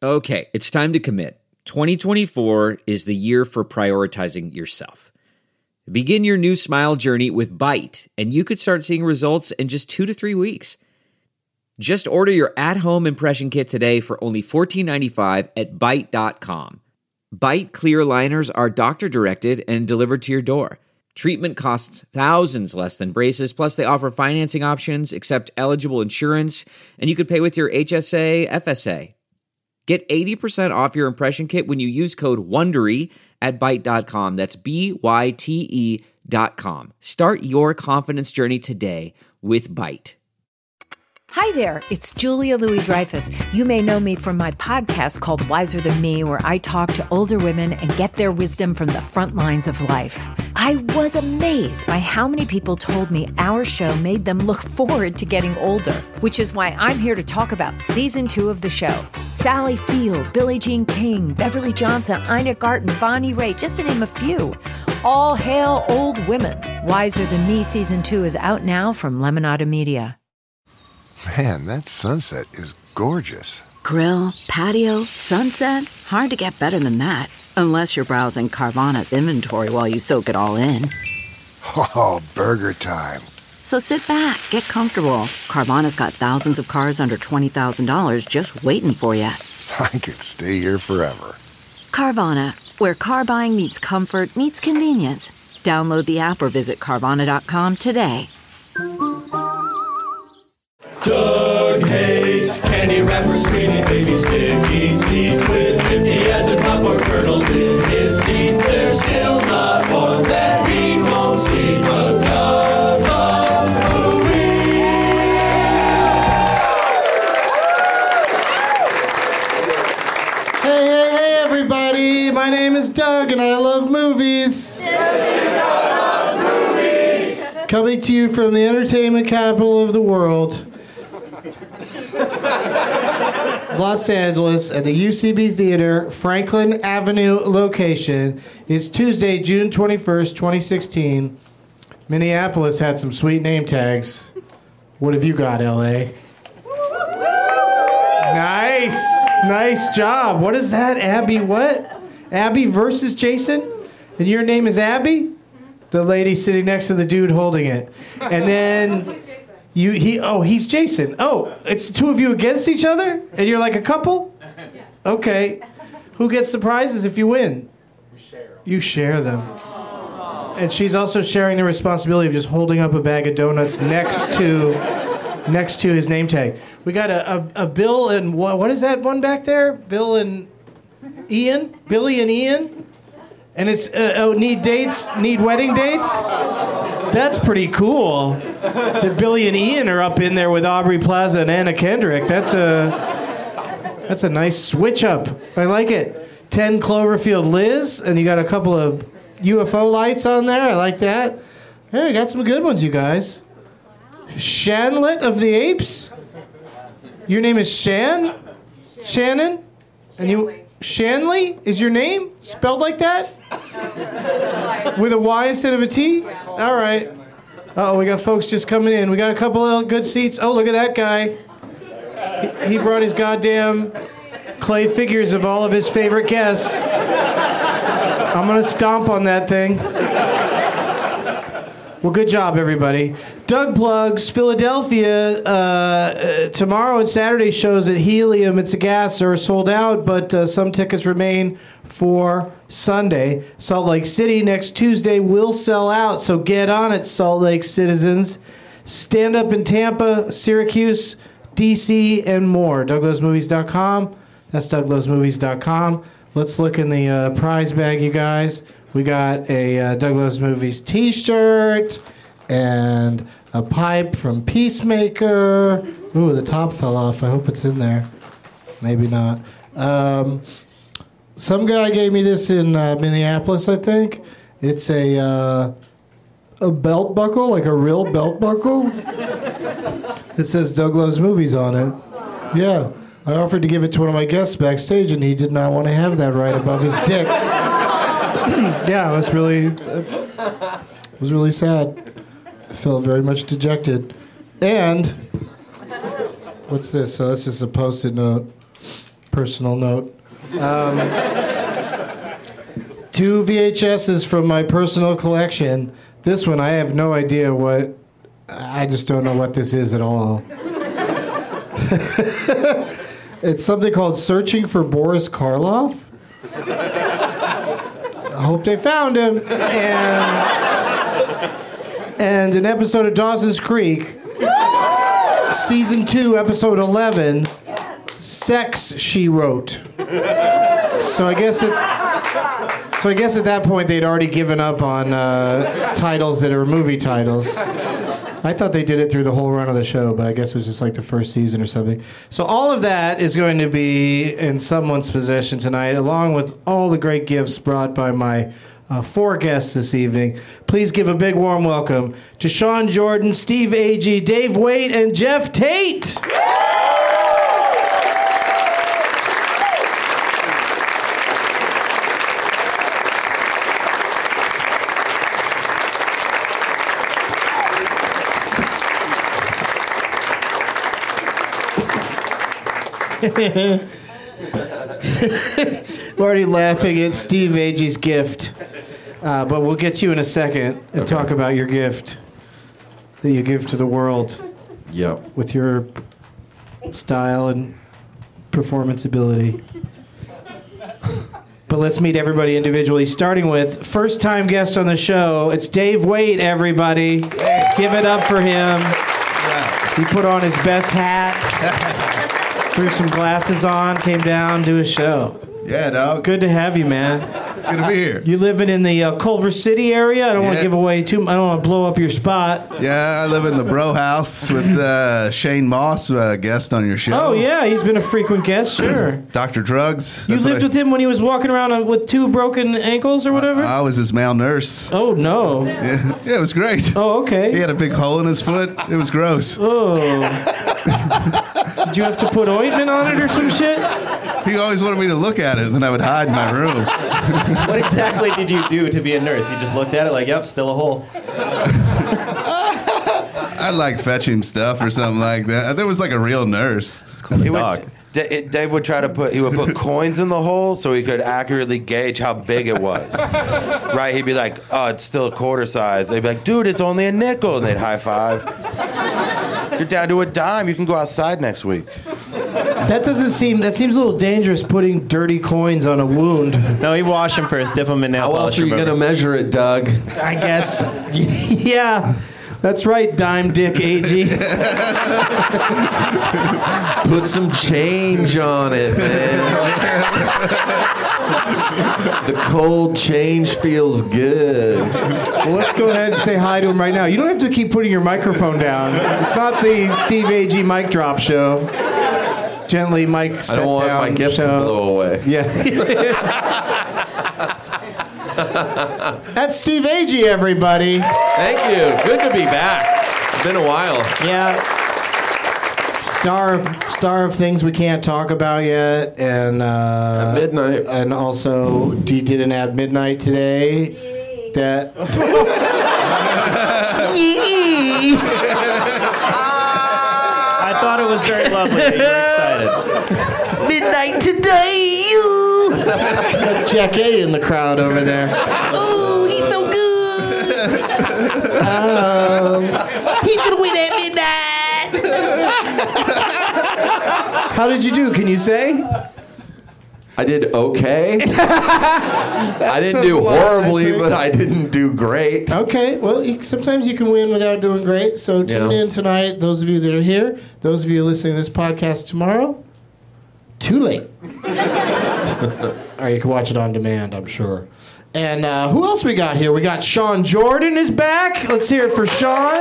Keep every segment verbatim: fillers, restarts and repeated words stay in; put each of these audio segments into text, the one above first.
Okay, it's time to commit. twenty twenty-four is the year for prioritizing yourself. Begin your new smile journey with Byte, and you could start seeing results in just two to three weeks. Just order your at-home impression kit today for only fourteen ninety-five at byte dot com. Byte clear aligners are doctor-directed and delivered to your door. Treatment costs thousands less than braces, plus they offer financing options, accept eligible insurance, and you could pay with your H S A, F S A. Get eighty percent off your impression kit when you use code WONDERY at byte dot com. That's B Y T E dot com. Start your confidence journey today with Byte. Hi there, it's Julia Louis-Dreyfus. You may know me from my podcast called Wiser Than Me, where I talk to older women and get their wisdom from the front lines of life. I was amazed by how many people told me our show made them look forward to getting older, which is why I'm here to talk about season two of the show. Sally Field, Billie Jean King, Beverly Johnson, Ina Garten, Bonnie Raitt, just to name a few. All hail old women. Wiser Than Me season two is out now from Lemonada Media. Man, that sunset is gorgeous. Grill, patio, sunset. Hard to get better than that. Unless you're browsing Carvana's inventory while you soak it all in. Oh, burger time. So sit back, get comfortable. Carvana's got thousands of cars under twenty thousand dollars just waiting for you. I could stay here forever. Carvana, where car buying meets comfort meets convenience. Download the app or visit Carvana dot com today. Doug hates candy wrappers, screaming baby sticky seeds with fifty as a popcorn kernels in his teeth. There's still not one that he won't see, 'cause Doug loves movies. Hey, hey, hey, everybody! My name is Doug, and I love movies. Doug loves movies. Coming to you from the entertainment capital of the world, Los Angeles, at the U C B Theater, Franklin Avenue location. It's Tuesday, June twenty-first, twenty sixteen. Minneapolis had some sweet name tags. What have you got, L A? Nice. Nice job. What is that, Abby? What? Abby versus Jason? And your name is Abby? The lady sitting next to the dude holding it. And then... You he oh he's Jason. Oh, it's the two of you against each other, and you're like a couple. Okay, who gets the prizes if you win? We share. You share them. And she's also sharing the responsibility of just holding up a bag of donuts next to next to his name tag. We got a a, a Bill and what, what is that one back there? Bill and Ian, Billy and Ian, and it's uh, oh need dates, need wedding dates. That's pretty cool. That Billy and Ian are up in there with Aubrey Plaza and Anna Kendrick. That's a that's a nice switch up. I like it. ten Cloverfield Liz, and you got a couple of U F O lights on there. I like that. Hey, we got some good ones, you guys. Shanlet of the Apes. Your name is Shan? Shannon? And you Shanley is your name? Spelled like that? With a Y instead of a T? All right. Uh-oh, we got folks just coming in. We got a couple of good seats. Oh, look at that guy. He, he brought his goddamn clay figures of all of his favorite guests. I'm going to stomp on that thing. Well, good job, everybody. Doug plugs Philadelphia. Uh, uh, tomorrow and Saturday shows at Helium. It's a gas are sold out, but uh, some tickets remain for Sunday. Salt Lake City next Tuesday will sell out, so get on it, Salt Lake citizens. Stand up in Tampa, Syracuse, D C, and more. Doug Loves Movies dot com. That's Doug Loves Movies dot com. Let's look in the uh, prize bag, you guys. We got a uh, Doug Loves Movies t-shirt and a pipe from Peacemaker. Ooh, the top fell off. I hope it's in there. Maybe not. Um, some guy gave me this in uh, Minneapolis, I think. It's a uh, a belt buckle, like a real belt buckle. It says Doug Loves Movies on it. Yeah. I offered to give it to one of my guests backstage, and he did not want to have that right above his dick. Yeah, it was really, uh, it was really sad. I felt very much dejected. And what's this? So that's just a post-it note. personal note. Um, two V H S's from my personal collection. This one, I have no idea what... I just don't know what this is at all. It's something called Searching for Boris Karloff. I hope they found him. And, and an episode of Dawson's Creek, season two, episode eleven, Sex, She Wrote. So I guess it... So I guess at that point they'd already given up on uh, titles that are movie titles. I thought they did it through the whole run of the show, but I guess it was just like the first season or something. So all of that is going to be in someone's possession tonight, along with all the great gifts brought by my uh, four guests this evening. Please give a big warm welcome to Sean Jordan, Steve Agee, Dave Waite, and Jeff Tate. We're already laughing at Steve Agee's gift, uh, but we'll get to you in a second and okay. talk about your gift that you give to the world. Yep. With your style and performance ability. But let's meet everybody individually, starting with first-time guest on the show. It's Dave Waite, everybody. Give it up for him. He put on his best hat. Threw some glasses on, came down, do a show. Yeah, dog. Good to have you, man. It's good to be here. You living in the uh, Culver City area? I don't yeah. want to give away too. I don't want to blow up your spot. Yeah, I live in the Bro House with uh, Shane Moss, uh, guest on your show. Oh yeah, he's been a frequent guest. Sure. Doctor Drugs. You lived I, with him when he was walking around with two broken ankles or whatever. I, I was his male nurse. Oh no. Yeah, yeah, it was great. Oh okay. He had a big hole in his foot. It was gross. Oh. Did you have to put ointment on it or some shit? He always wanted me to look at it, and then I would hide in my room. What exactly did you do to be a nurse? You just looked at it like, yep, still a hole. I'd like fetch him stuff or something like that. There was like a real nurse. It's called a dog. Would, D- Dave would try to put, he would put coins in the hole so he could accurately gauge how big it was. Right? He'd be like, oh, it's still a quarter size. They'd be like, dude, it's only a nickel. And they'd high five. You're down to a dime. You can go outside next week. That doesn't seem, that seems a little dangerous, putting dirty coins on a wound. No, he'd wash them first, dip them in nail polish. How else are you going to measure it, Doug? I guess. Yeah. That's right, Dime Dick Agee. Put some change on it, man. The cold change feels good. Well, let's go ahead and say hi to him right now. You don't have to keep putting your microphone down. It's not the Steve Agee mic drop show. Gently, Mike, set I don't want down my gift show. to blow away. Yeah. That's Steve Agee, everybody. Thank you. Good to be back. It's been a while. Yeah. Star of, star of things we can't talk about yet, and uh, At Midnight, and also he did an At Midnight today. That. I thought it was very lovely that you were excited. Midnight today, you. Got Jack A in the crowd over there. Ooh, he's so good. Um, he's gonna win at midnight. How did you do? Can you say? I did okay. I didn't do horribly, but I didn't do great. Okay, well, you, sometimes you can win without doing great. So tune yeah. in tonight, those of you that are here. Those of you listening to this podcast tomorrow, too late. Or you can watch it on demand, I'm sure. And uh, who else we got here? We got Sean Jordan is back. Let's hear it for Sean.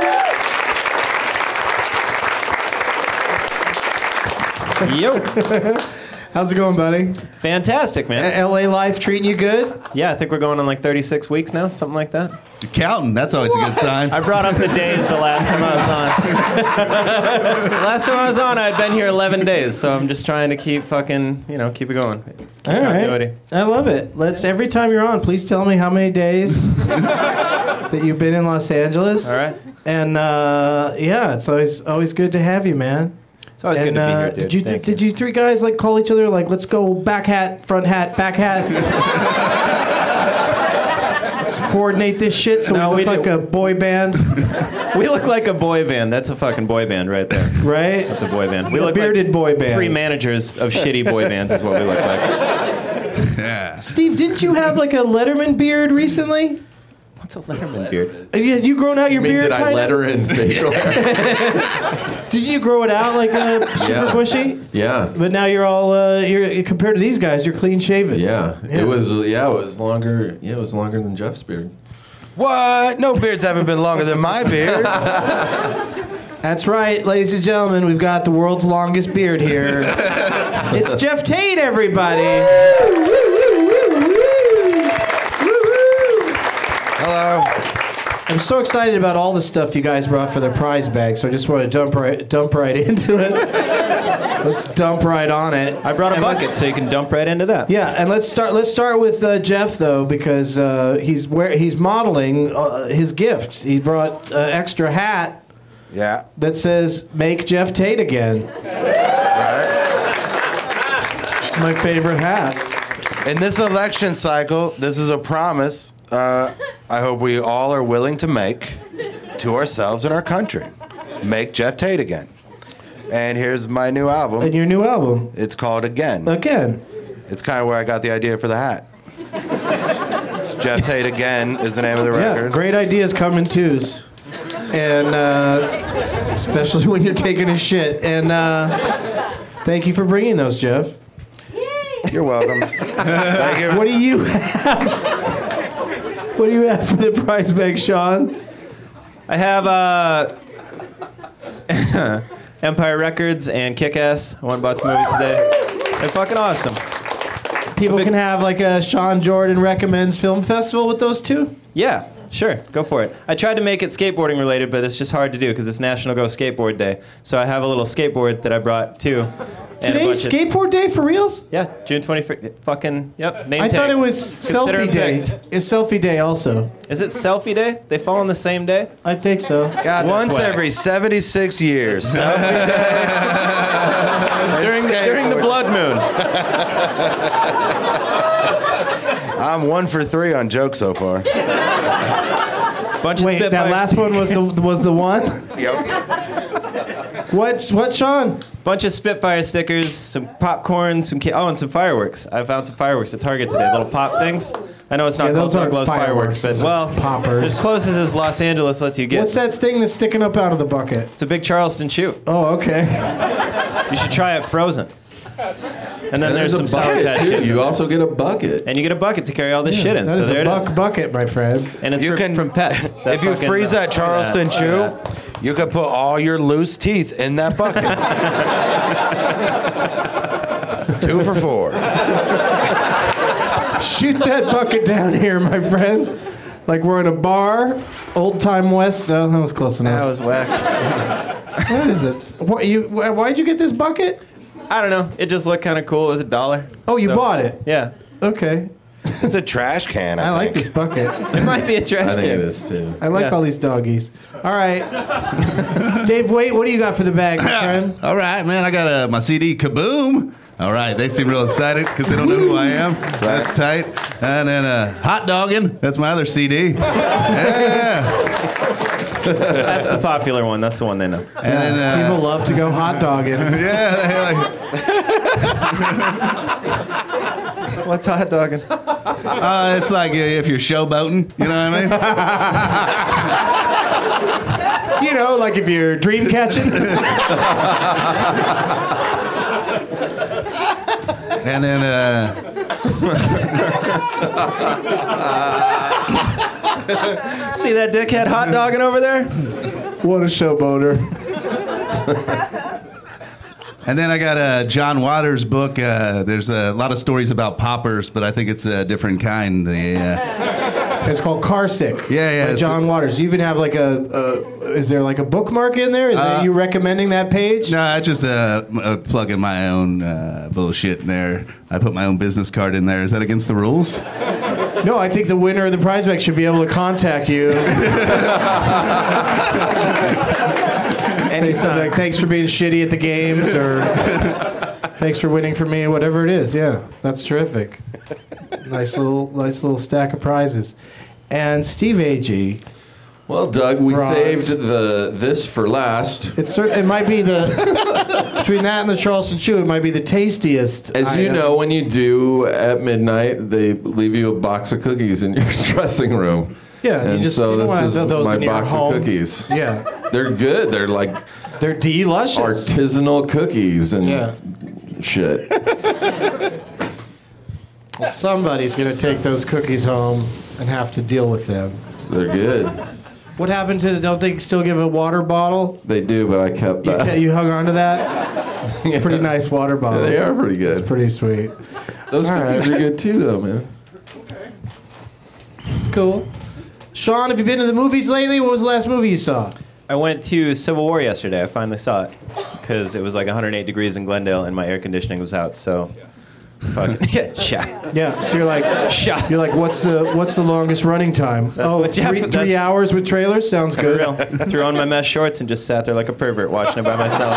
Yo. How's it going, buddy? Fantastic, man. L A life treating you good? Yeah, I think we're going on like thirty-six weeks now, something like that. You're counting. That's always what? a good sign. I brought up the days the last time I was on. Last time I was on, I'd been here eleven days, so I'm just trying to keep fucking, you know, keep it going. Keep All continuity. right. I love it. Let's every time you're on, please tell me how many days that you've been in Los Angeles. All right. And uh, yeah, it's always always good to have you, man. It's It's always And, good to be uh, here, dude. Did you Thank did you three guys like call each other like let's go back hat, front hat, back hat? Let's coordinate this shit so No, we we look like do- a boy band, We look like a boy band. That's a fucking boy band right there. right? That's a boy band. We A look bearded like boy band. three managers of shitty boy bands is what we look like. Yeah. Steve, didn't you have like a Letterman beard recently? What's a Letterman beard? Uh, yeah, you grown out your I mean, beard? did I kinda? letter in facial hair? Did you grow it out like a super Yeah. bushy? Yeah. But now you're all uh, you're compared to these guys, you're clean shaven. Yeah. Yeah. It was yeah, it was longer yeah, it was longer than Jeff's beard. What? No beards haven't been longer than my beard. That's right, ladies and gentlemen. We've got the world's longest beard here. It's Jeff Tate, everybody. Hello. I'm so excited about all the stuff you guys brought for the prize bag, so I just want to dump right, dump right into it. Let's dump right on it. I brought a And bucket let's- so you can dump right into that. Yeah, and let's start. Let's start with uh, Jeff though, because uh, he's where he's modeling uh, his gift. He brought an extra hat Yeah. that says "Make Jeff Tate Again." It's my favorite hat. In this election cycle, this is a promise uh, I hope we all are willing to make to ourselves and our country. Make Jeff Tate again. And here's my new album. And your new album, It's called Again. again. It's kind of where I got the idea for the hat. It's Jeff Tate Again is the name of the Yeah, record. great ideas come in twos, and uh, especially when you're taking a shit. And uh, thank you for bringing those, Jeff. You're welcome. Thank you. What do you have? What do you have for the prize bag, Sean? I have uh, Empire Records and Kick-Ass. I went and bought some movies today. They're fucking awesome. People can have like a Sean Jordan recommends film festival with those two. Yeah, sure. Go for it. I tried to make it skateboarding related, but it's just hard to do because it's National Go Skateboard Day. So I have a little skateboard that I brought too. and a Today's bunch of- skateboard day for reals? Yeah, June twenty-fifth. Fucking, yep, name I thought it tags. was Consider selfie them day. picked. It's selfie day also. Is it selfie day? They fall on the same day? I think so. God, that's Once whack. every seventy-six years. during, the, during the blood moon. I'm one for three on jokes so far. Bunch of Wait, that Spitfire- last one was the was the one. Yep. What? What, Sean? Bunch of Spitfire stickers, some popcorn, some ca- oh, and some fireworks. I found some fireworks at Target today. Little pop things. I know it's not Yeah, called those aren't Douglas fireworks, fireworks, but those are well, poppers. as close as as Los Angeles lets you get. What's that thing that's sticking up out of the bucket? It's a big Charleston shoe. Oh, okay. You should try it frozen. And then And there's, there's some a Sour bucket Patch too. Kids. You also get a bucket. And you get a bucket to carry all this shit in. That So is there a it buck is. bucket, my friend. And it's You for, can- from pets. That If you fucking- freeze that Charleston Yeah. chew, you could put all your loose teeth in that bucket. Two for four. Shoot that bucket down here, my friend. Like we're in a bar, old time West. Oh, that was close enough. That was whack. What is it? What, you, wh- why'd you get this bucket? I don't know. It just looked kind of cool. It was a dollar. Oh, you So- bought it. Yeah. Okay. It's a trash can, I, I like think. this bucket. It might be a trash I think can. it is too. I like Yeah. all these doggies. All right. Dave, wait, what do you got for the bag, my friend? All right, man. I got uh, my C D, Kaboom. All right, they seem real excited because they don't know who I am. That's tight. And then uh, Hot Doggin'. That's my other C D. Yeah. That's the popular one. That's the one they know. And then, uh, People love to go hot dogging. yeah, they like, What's hot dogging? uh, it's like uh, if you're showboating. You know what I mean? You know, like if you're dream catching. And then, uh, See that dickhead hot dogging over there? What a showboater. and then I got a John Waters book. Uh, there's a lot of stories about poppers, but I think it's a different kind. The uh, It's called Car Sick. Yeah, yeah, By it's- John Waters. You even have like a, a. Is there like a bookmark in there? Is that Uh, you recommending that page? No, I just uh, uh, plug in my own uh, bullshit in there. I put my own business card in there. Is that against the rules? No, I think the winner of the prize bag should be able to contact you. Say something like, thanks for being shitty at the games, or thanks for winning for me, whatever it is. Yeah, that's terrific. Nice little, nice little stack of prizes. And Steve Agee. Well, Doug, we brought- saved the this for last. It's cer- it might be the between that and the Charleston Chew, it might be the tastiest. As you item. know, when you do at midnight, they leave you a box of cookies in your dressing room. Yeah, you and just- so you don't this want is those my in your box home. of cookies. Yeah, They're good. They're like they're delicious. artisanal cookies and Yeah. shit. Well, somebody's gonna take those cookies home and have to deal with them. They're good. What happened to the? Don't they still give a water bottle? They do, but I kept You, that. ca- you hung on to that. It's a pretty nice water bottle. Yeah, they are pretty good. It's pretty sweet. Those All cookies right. are good too, though, man. It's cool. Sean, have you been to the movies lately? What was the last movie you saw? I went to Civil War yesterday. I finally saw it because it was like one hundred eight degrees in Glendale and my air conditioning was out. So, fuck it. Yeah, shot. Yeah. So you're like, Shot. you're like, what's the what's the longest running time? oh, what Jeff- three, that's- three hours with trailers sounds good. Real. Threw on my mesh shorts and just sat there like a pervert watching it by myself.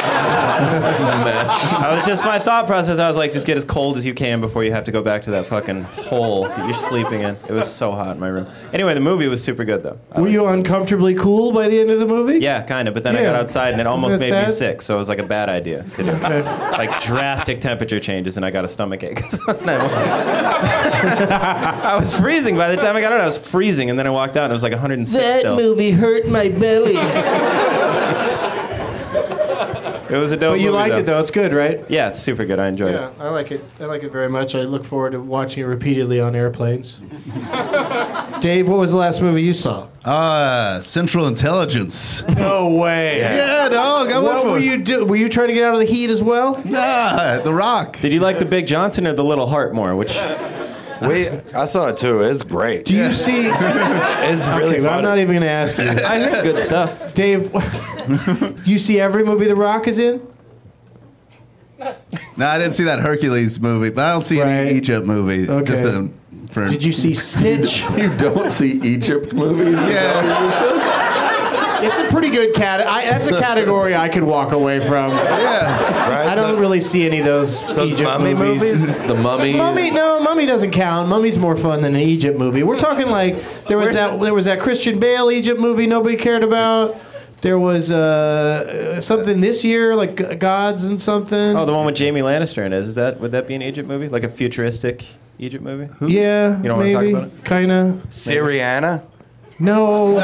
I was just my thought process. I was like, just get as cold as you can before you have to go back to that fucking hole that you're sleeping in. It was so hot in my room. Anyway, the movie was super good though. I Were you uncomfortably cool by the end of the movie? Yeah, kind of. But then I Yeah. got outside and it almost Isn't made that me sad? sick. So it was like a bad idea to do. Okay. Like drastic temperature changes and I got a stomach ache. I was freezing by the time I got out. I was freezing and then I walked out and it was like one hundred six still. movie hurt my belly. It was a dope But you movie, liked it though. It's good, right? Yeah, it's super good. I enjoyed Yeah, it. I like it. I like it very much. I look forward to watching it repeatedly on airplanes. Dave, what was the last movie you saw? Uh, Central Intelligence. No way. Yeah, dog. I went What for were it. you do? Were you trying to get out of the heat as well? Nah, The Rock. Did you like the Big Johnson or the Little Heart more? Which We, I saw it too. It's great. Do you see? It's really Okay, well, I'm fun. not even going to ask you. I heard good stuff. Dave, you see every movie The Rock is in? No, I didn't see that Hercules movie, but I don't see Right. any Egypt movie. Okay. Just a, for, Did you see Snitch? You don't see Egypt movies? Yeah. It's a pretty good cat. I, that's a category I could walk away from. Yeah. Right? I don't The- really see any of those, Those Egypt mummy movies. movies? The Mummy. Mummy, no, Mummy doesn't count. Mummy's more fun than an Egypt movie. We're talking like there was Where's that there was that Christian Bale Egypt movie nobody cared about. There was uh, something this year like G- Gods and something. Oh, the one with Jamie Lannister in it. Is that would that be an Egypt movie? Like a futuristic Egypt movie? yeah, You don't wanna talk maybe, about it? kind of. Syriana? No,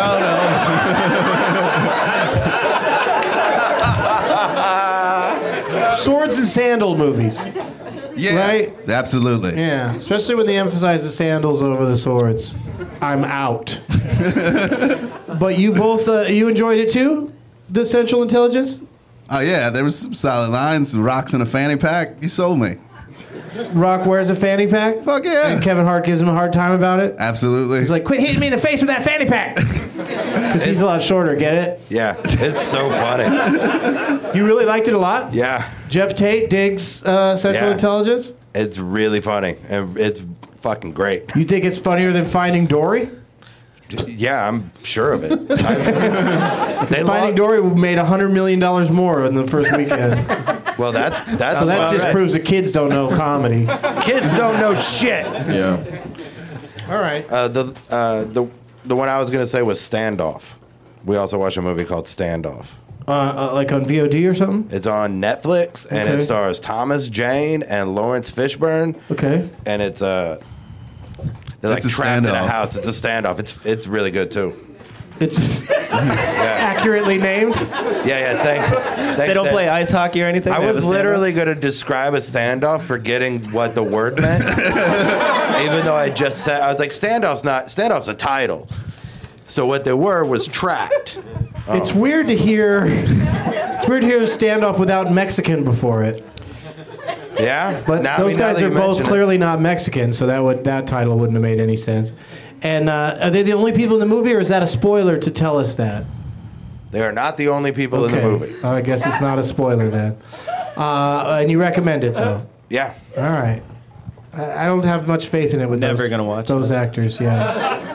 swords and sandal movies. Yeah. Right? Absolutely. Yeah, especially when they emphasize the sandals over the swords. I'm out. But you both, uh, you enjoyed it too? The Central Intelligence? Oh, yeah. There was some solid lines. Rocks in a fanny pack. You sold me. Rock wears a fanny pack? Fuck yeah. And Kevin Hart gives him a hard time about it? Absolutely. He's like, quit hitting me in the face with that fanny pack! Because he's a lot shorter, get it? Yeah, it's so funny. You really liked it a lot? Yeah, Jeff Tate digs uh, Central Yeah. Intelligence? it's really funny and it's fucking great. You think it's funnier than Finding Dory? Yeah, I'm sure of it. I, they Finding lo- Dory made one hundred million dollars more in the first weekend. Well, that's that's So that about just right. proves that kids don't know comedy. Kids don't know shit. Yeah. All right. Uh, the uh, the the one I was gonna say was Standoff. We also watched a movie called Standoff. Uh, uh, like on V O D or something? It's on Netflix and Okay. it stars Thomas Jane and Lawrence Fishburne. Okay. And it's uh, they're like It's a trapped in a standoff. house. It's a standoff. It's it's really good too. It's, it's accurately named. Yeah, yeah. Thank, thanks, They don't Dad. play ice hockey or anything? I They have was a standoff? literally going to describe a standoff, forgetting what the word meant. Even though I just said, I was like, standoff's not, standoff's a title. So what they were was trapped. It's weird to hear. It's weird to hear a standoff without Mexican before it. Yeah, But Now- I those mean, now guys that are you both mention it. clearly not Mexican, so that would that title wouldn't have made any sense. And uh, are they the only people in the movie, or is that a spoiler to tell us that? They are not the only people Okay. in the movie. I guess it's not a spoiler then. Uh, and you recommend it though. Yeah. All right. I I don't have much faith in it with Never those, gonna watch those actors. Yeah.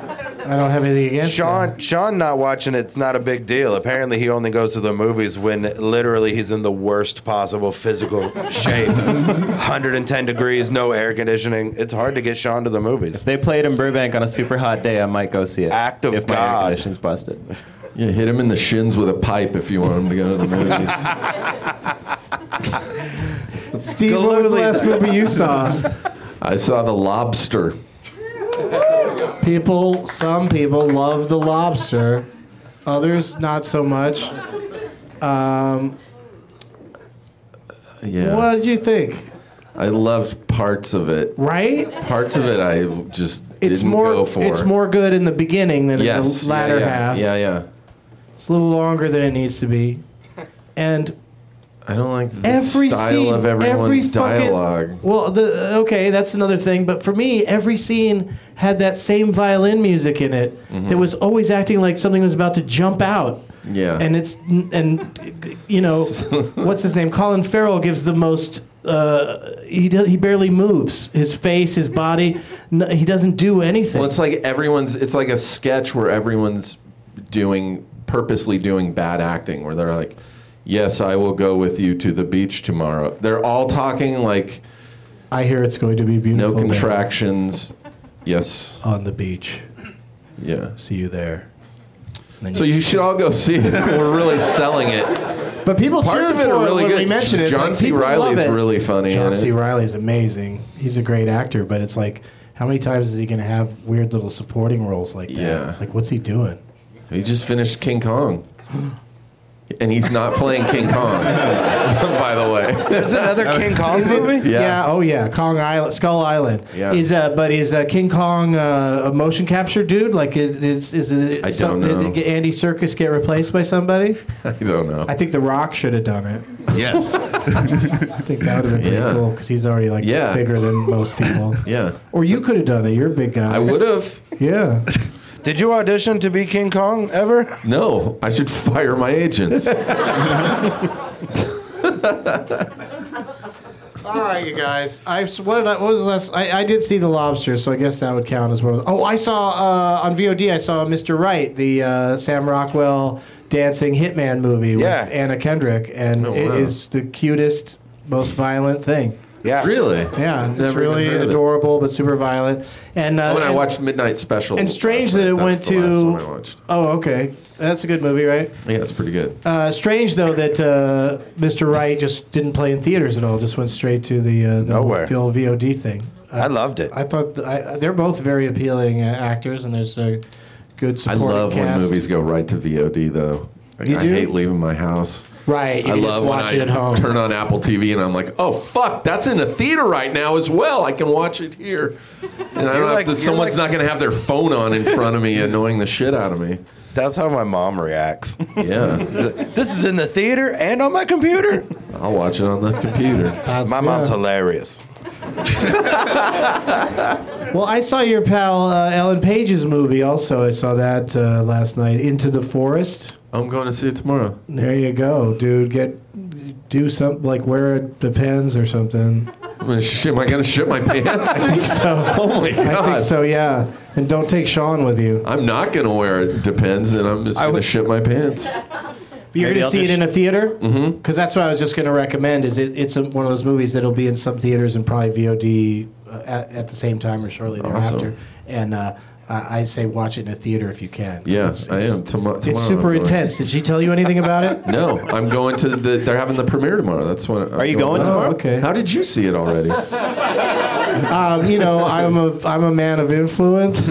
I don't have anything against Sean, Sean not watching it's not a big deal. Apparently, he only goes to the movies when literally he's in the worst possible physical shape. one hundred ten degrees, no air conditioning. It's hard to get Sean to the movies. If they played in Burbank on a super hot day, I might go see it. Act of if my air God. conditioning's busted. Yeah, hit him in the shins with a pipe if you want him to go to the movies. Steve, what was the last movie you saw? I saw The Lobster. People, some people love The Lobster. Others, not so much. Um, Yeah. What did you think? I loved parts of it. Right? Parts of it I just It's didn't more. go for. It's more good in the beginning than yes. in the latter yeah, yeah. half. Yeah, yeah. It's a little longer than it needs to be, and I don't like the every style scene, of everyone's every fucking- dialogue. Well, the, okay, that's another thing. But for me, every scene had that same violin music in it Mm-hmm. that was always acting like something was about to jump out. Yeah. And it's and you know what's his name? Colin Farrell gives the most. Uh, he do, he barely moves. His face, his body. No, he doesn't do anything. Well, it's like everyone's. It's like a sketch where everyone's doing purposely doing bad acting, where they're like, "Yes, I will go with you to the beach tomorrow." They're all talking like, I hear it's going to be beautiful. no there. contractions. Yes. On the beach. Yeah. See you there. And So you should all go see it. We're really selling it. But people Parts cheered of it for are it really when good. we mentioned it. John Like, C. people love Reilly's it. really funny John in C. it. Reilly's amazing. He's a great actor, but it's like, how many times is he going to have weird little supporting roles like that? Yeah. Like, what's he doing? He just finished King Kong. And he's not playing King Kong, by the way. There's another King Kong Is it- movie? Yeah. Yeah. Oh yeah. Kong Island, Skull Island. Yeah. Is uh, but is uh, King Kong uh, a motion capture dude? Like, it, is is it? I some- don't know. Did Andy Serkis get replaced by somebody? I don't know. I think The Rock should have done it. Yes. I think that would have been pretty Yeah. cool because he's already like Yeah. bigger than most people. Yeah. Or you could have done it. You're a big guy. I would have. Yeah. Did you audition to be King Kong ever? No, I should fire my agents. All right, you guys. I what did I what was the last? I, I did see The Lobster, so I guess that would count as one of. The, oh, I saw uh, on V O D. I saw Mister Right, the uh, Sam Rockwell dancing hitman movie Yeah. with Anna Kendrick, and Oh, it wow. is the cutest, most violent thing. Yeah. Really? Yeah, it's Never really even heard of it. adorable but super violent. And uh, When I and- watched Midnight Special. and strange last that it night. went That's the last to. one I watched. Oh, okay, that's a good movie, right? Yeah, it's pretty good. Uh, strange though that uh, Mister Right just didn't play in theaters at all; just went straight to the uh, the, Nowhere. the old V O D thing. I loved it. I thought th- I, they're both very appealing uh, actors, and there's a good I supporting love when cast. movies go right to V O D, though. You I do? hate leaving my house. Right, you I can love just when watch I it at home. turn on Apple T V and I'm like, oh fuck, that's in a theater right now as well. I can watch it here, and I don't have like- to, you're someone's like- not going to have their phone on in front of me, annoying the shit out of me. That's how my mom reacts. Yeah, This is in the theater and on my computer. I'll watch it on the computer. That's- My mom's yeah. hilarious. Well, I saw your pal uh, Ellen Page's movie. Also, I saw that uh, last night. Into the Forest. I'm going to see it tomorrow. There you go, dude. Get do something like wear a Depends or something. I'm gonna sh- am I going to shit my pants? I think so. Oh my god! I think so. Yeah, and don't take Sean with you. I'm not going to wear it. Depends, and I'm just going to would- shit my pants. But you're Maybe going to I'll see it just- in a theater? Mm-hmm. Because that's what I was just going to recommend. Is it? It's a, one of those movies that'll be in some theaters and probably V O D uh, at, at the same time or shortly thereafter. Awesome. And uh, I I say watch it in a theater if you can. Yeah, It's- I it's- am. Tomo- tomorrow It's super I'm going. intense. Did she tell you anything about it? No, I'm going to the. They're having the premiere tomorrow. That's what. I'm Are you going Oh, tomorrow? okay. How did you see it already? Um, you know, I'm a I'm a man of influence,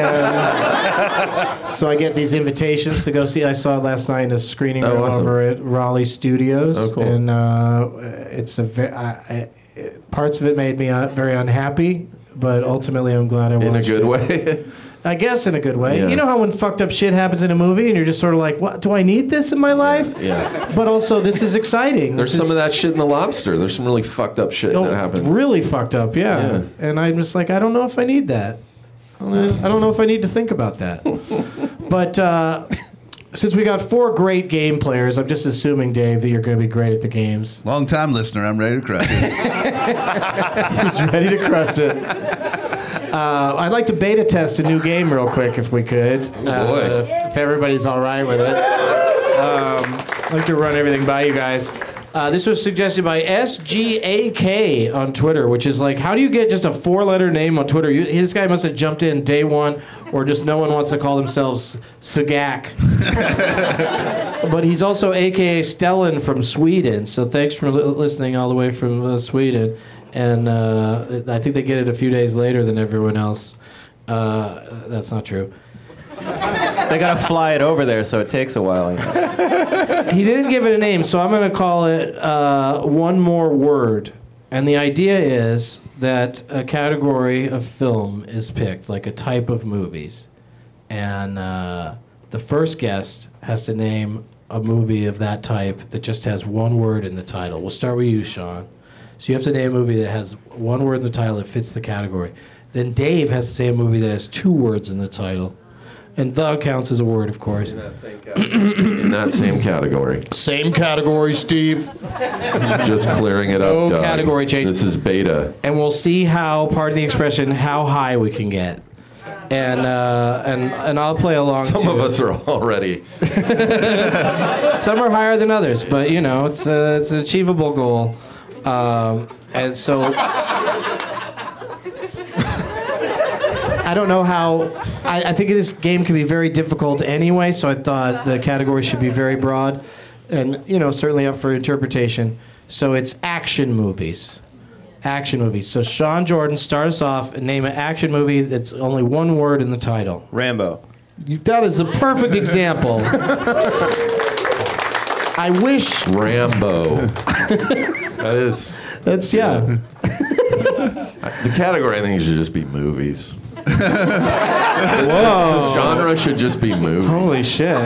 and so I get these invitations to go see. I saw it last night in a screening Oh, room awesome. over at Raleigh Studios, Oh, cool. and uh, it's a ve- I, I, parts of it made me uh, very unhappy, but ultimately I'm glad I watched In a good it. way. I guess in a good way. Yeah. You know how when fucked up shit happens in a movie, and you're just sort of like, "What? Do I need this in my life?" yeah. But also, this is exciting. There's This some is- of that shit in The Lobster. There's some really fucked up shit Oh, that happens. really fucked up, yeah. Yeah. And I'm just like, I don't know if I need that. I don't I don't know if I need to think about that. But uh, since we got four great game players, I'm just assuming, Dave, that you're going to be great at the games. Long time listener, I'm ready to crush it. He's ready to crush it. Uh, I'd like to beta test a new game real quick, if we could. Uh, boy. if, if everybody's all right with it. Um, I'd like to run everything by you guys. Uh, this was suggested by S G A K on Twitter, which is like, how do you get just a four-letter name on Twitter? You, this guy must have jumped in day one, or just no one wants to call themselves Sagak. But he's also A K A Stellan from Sweden, so thanks for li- listening all the way from uh, Sweden. And uh, I think they get it a few days later than everyone else. Uh, that's not true. They gotta fly it over there, so it takes a while. You know. He didn't give it a name, so I'm going to call it uh, One More Word. And the idea is that a category of film is picked, like a type of movies. And uh, the first guest has to name a movie of that type that just has one word in the title. We'll start with you, Sean. So you have to name a movie that has one word in the title that fits the category. Then Dave has to say a movie that has two words in the title. And the counts as a word, of course. In that same category. In that same category. Same category, Steve. Just clearing it up. No Doug. category change. This is beta. And we'll see how, pardon the expression, how high we can get. And uh, and and I'll play along. Some too. of us are already. Some are higher than others, but you know, it's a, it's an achievable goal. Um, and so I don't know how. I, I think this game can be very difficult anyway, so I thought the category should be very broad, and you know, certainly up for interpretation. So it's action movies. Action movies. So Sean Jordan, start us off and name an action movie that's only one word in the title. Rambo. You, that is a perfect example. I wish. Rambo. That is. That's, yeah. The category, I think, should just be movies. Whoa. The genre should just be movies. Holy shit.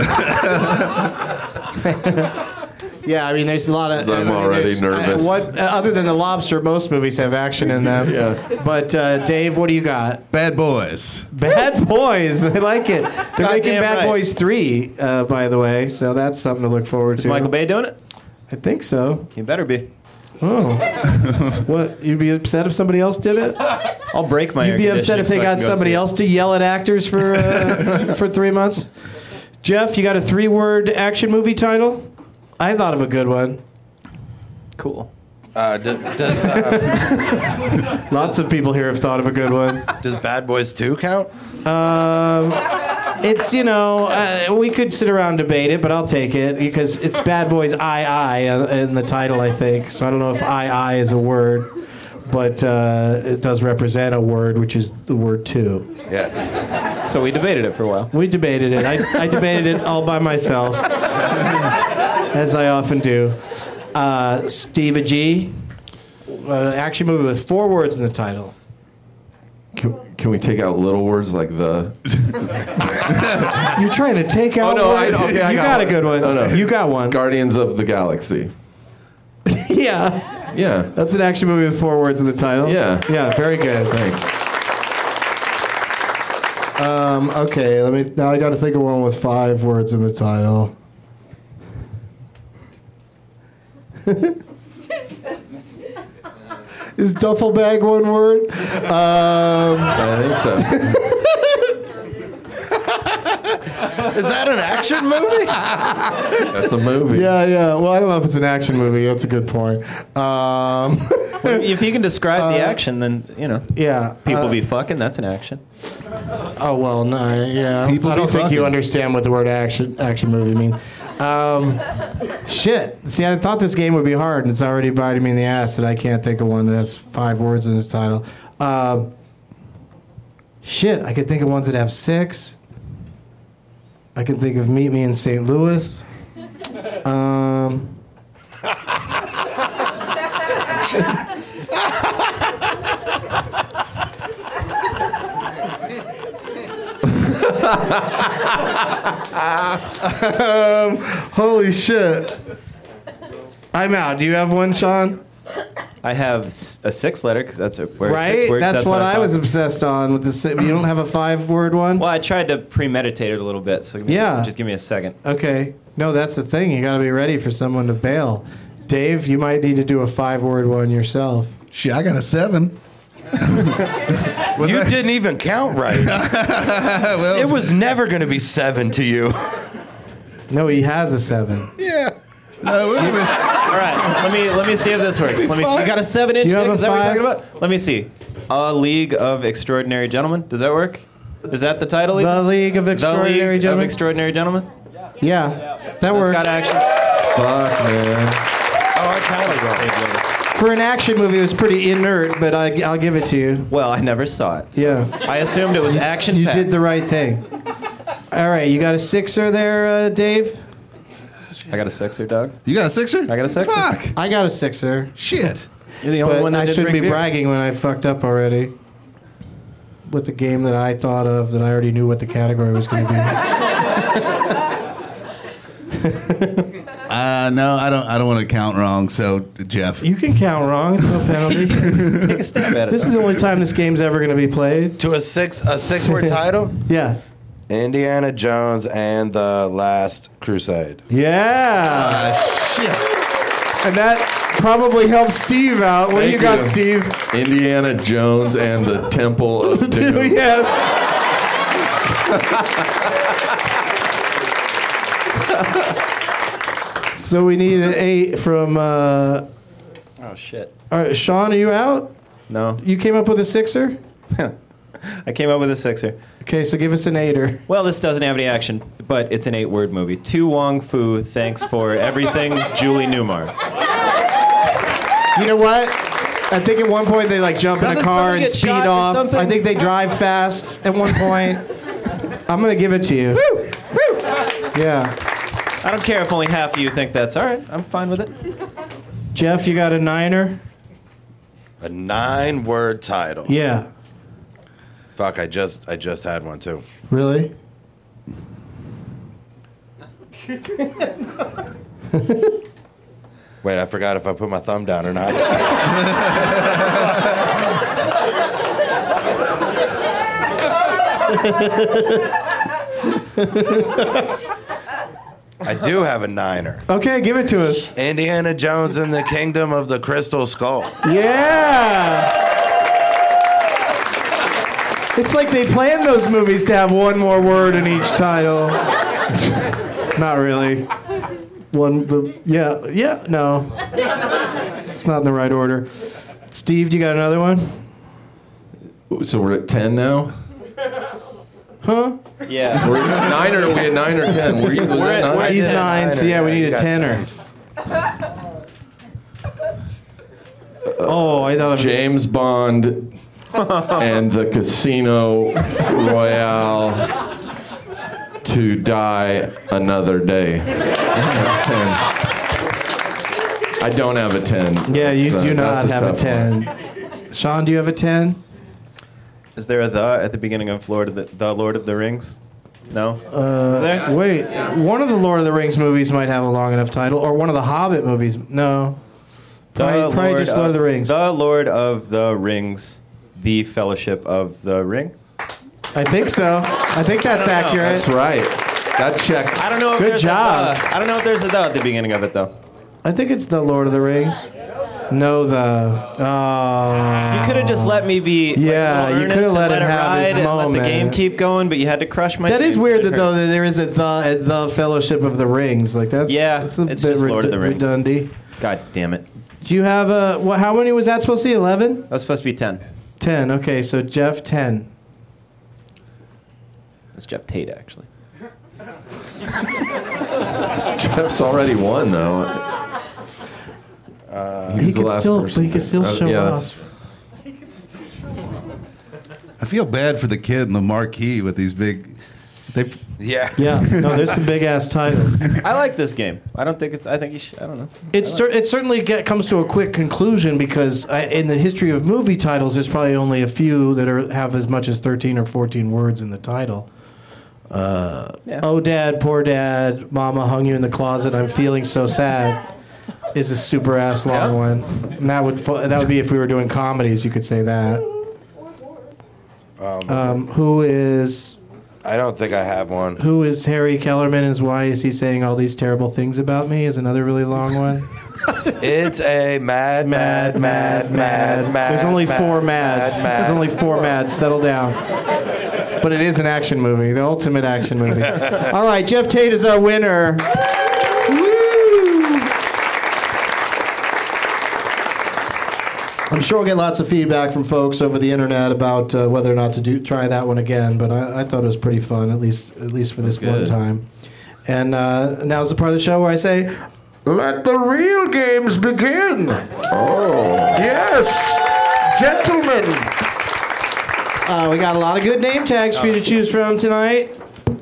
Yeah, I mean, there's a lot of. I'm I mean, already nervous. Uh, what uh, other than The Lobster, most movies have action in them. Yeah. But uh, Dave, what do you got? Bad Boys. Bad Boys. I like it. They're God making damn Bad right. Boys three, uh, by the way, so that's something to look forward Is to. Michael Bay doing it? I think so. You better be. Oh. What? You'd be upset if somebody else did it? I'll break my. You'd air be upset conditioning if they so I got can go somebody see it. else to yell at actors for uh, for three months. Jeff, you got a three-word action movie title? I thought of a good one. Cool. Uh, does, does, uh, Lots of people here have thought of a good one. does Bad Boys two count? Um, it's, you know, uh, we could sit around and debate it, but I'll take it because it's Bad Boys I I uh, in the title, I think. So I don't know if I I is a word, but uh, it does represent a word, which is the word two. Yes. So we debated it for a while. We debated it. I, I debated it all by myself, as I often do. Uh, Steve G, uh, action movie with four words in the title. Can, can we take out little words like the? You're trying to take out. Oh no! I, words? okay, I you got, got, one. a good one. No, no. You got one. Guardians of the Galaxy. Yeah. Yeah. That's an action movie with four words in the title. Yeah. Yeah. Very good. Thanks. Um, okay. Let me. Now I got to think of one with five words in the title. Is duffel bag one word? Um, I think so. Is that an action movie? That's a movie. yeah, yeah. Well, I don't know if it's an action movie. That's a good point. Um, If you can describe the action, then you know. yeah. People uh, be fucking. That's an action. Oh well, no, yeah. I don't, People I don't be think you fucking. understand what the word action action movie means. Um, shit. See, I thought this game would be hard, and it's already biting me in the ass that I can't think of one that has five words in its title. Um, shit, I could think of ones that have six. I can think of Meet Me in Saint Louis. Um, um, holy shit. I'm out. Do you have one, Sean? I have s- a six letter because that's a where Right? Six words, that's, what, I was thought. obsessed on with the. si- You don't have a five-word one? Well, I tried to premeditate it a little bit, so give me- Yeah. just give me a second. Okay. No, that's the thing. You got to be ready for someone to bail. Dave, you might need to do a five-word one yourself. Shit, I got a seven. You didn't even count right. Well, It was never going to be seven to you. No, he has a seven. yeah. No, wait a minute. All right, let me let me see if this works. Let me see. You got a seven inch Do you dick? have a Is that what five? you're talking about? Let me see. A League of Extraordinary Gentlemen. Does that work? Is that the title? The even? League of The Extraordinary League Gentlemen. of Extraordinary Gentlemen. Yeah, that That's works. got action. Fuck, man. Oh, I counted wrong. For an action movie, it was pretty inert, but I, I'll give it to you. Well, I never saw it. Yeah, I assumed it was action. you did the right thing. All right, you got a sixer there, uh, Dave? I got a sixer, Doug. You got a sixer? I got a sixer. Fuck. I got a sixer. Shit. You're the only But one that I didn't shouldn't bring be beer. bragging when I fucked up already. With the game that I thought of, that I already knew what the category was going to be. Uh, no, I don't. I don't want to count wrong. So, Jeff. You can count wrong. It's no penalty. Take a stab at it. This is the only time this game's ever going to be played. To a six a six word title? Yeah. Indiana Jones and the Last Crusade. Yeah. Ah, shit. And that probably helped Steve out. What do Thank you got, you. Steve? Indiana Jones and the Temple of Doom. Yes. So we need an eight from. Uh, Oh shit. all right, Sean, are you out? No. You came up with a sixer? I came up with a sixer. Okay, so give us an eighter. Well, this doesn't have any action, but it's an eight-word movie. To Wong Fu, thanks for everything, Julie Newmar. You know what? I think at one point they like jump in a Doesn't car someone and get speed shot or off. something? I think they drive fast at one point. I'm gonna give it to you. Woo! Woo! Yeah. I don't care if only half of you think that's all right. I'm fine with it. Jeff, you got a niner? A nine word title. Yeah. Fuck, I just I just had one too. Really? Wait, I forgot if I put my thumb down or not. I do have a niner. Okay, give it to us. Indiana Jones and the Kingdom of the Crystal Skull. Yeah. It's like they planned those movies to have one more word in each title. Not really. One, the yeah, yeah, no. It's not in the right order. Steve, do you got another one? So we're at ten now? Huh? Yeah. We're at nine or are we at nine or ten? Were you, was We're that at- nine? we're at He's ten. nine, so yeah, we need You a got tenner. Oh, I thought of James Bond and the Casino Royale to die another day. That's ten. I don't have a ten. Yeah, you so do that's not have a tough one. ten. Sean, do you have a ten? Is there a the at the beginning of Lord of the, the Lord of the Rings? No? Is there? Uh, Wait, one of the Lord of the Rings movies might have a long enough title, or one of the Hobbit movies. No. Probably, probably just Lord of the Rings. The Lord of the Rings. The Fellowship of the Ring. I think so. I think that's I don't know. accurate. That's right. That checks. I don't know if Good there's job. a the. I don't know if there's a the at the beginning of it though. I think it's the Lord of the Rings. No, the. Oh. You could have just let me be. like, Yeah, a little you earnest coulda and let him it have ride his and let moment. the game keep going, but you had to crush my. That is dreams weird to that hurt. though that there is a the at the Fellowship of the Rings. Like that's Yeah, that's a it's bit just Lord of the Rings. redundant. God damn it! Do you have a what? How many was that supposed to be? Eleven? That's supposed to be ten. Ten. Okay, so Jeff ten. That's Jeff Tate actually. Jeff's already won, though. Uh, He He's the could last still, person. but he could still Uh, show yeah, that's- off. I feel bad for the kid in the marquee with these big. They. Yeah. Yeah, no, there's some big ass titles. I like this game. I don't think it's. I think you should. I don't know. It's cer- it certainly get, comes to a quick conclusion because I, in the history of movie titles, there's probably only a few that are have as much as thirteen or fourteen words in the title. Uh, Yeah. Oh, Dad, poor Dad, Mama hung you in the closet. I'm feeling so sad. Is a super ass long Yeah. one. And that would fo- that would be if we were doing comedies. You could say that. Um, who is I don't think I have one. Who is Harry Kellerman and why is he saying all these terrible things about me is another really long one. It's a mad, mad, mad, mad, mad. There's only mad, four mads. mad, mad. There's only four mads. Settle down. But it is an action movie, the ultimate action movie. All right, Jeff Tate is our winner. I'm sure we'll get lots of feedback from folks over the internet about uh, whether or not to do try that one again. But I, I thought it was pretty fun, at least at least for this one time. And uh, now's the part of the show where I say, "Let the real games begin." Oh, yes, gentlemen. Uh, we got a lot of good name tags for you to choose from tonight.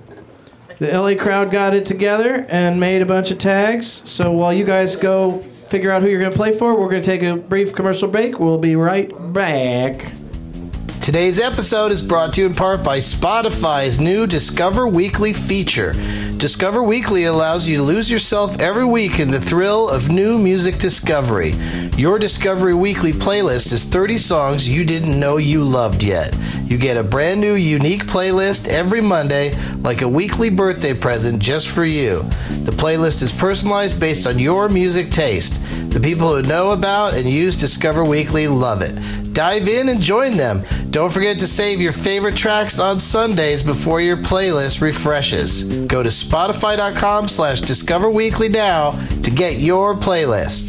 The L A crowd got it together and made a bunch of tags. So while you guys go figure out who you're going to play for, we're going to take a brief commercial break. We'll be right back. Today's episode is brought to you in part by Spotify's new Discover Weekly feature. Discover Weekly allows you to lose yourself every week in the thrill of new music discovery. Your Discovery Weekly playlist is thirty songs you didn't know you loved yet. You get a brand new, unique playlist every Monday, like a weekly birthday present just for you. The playlist is personalized based on your music taste. The people who know about and use Discover Weekly love it. Dive in and join them. Don't forget to save your favorite tracks on Sundays before your playlist refreshes. Go to Spotify.com slash Discover Weekly now to get your playlist.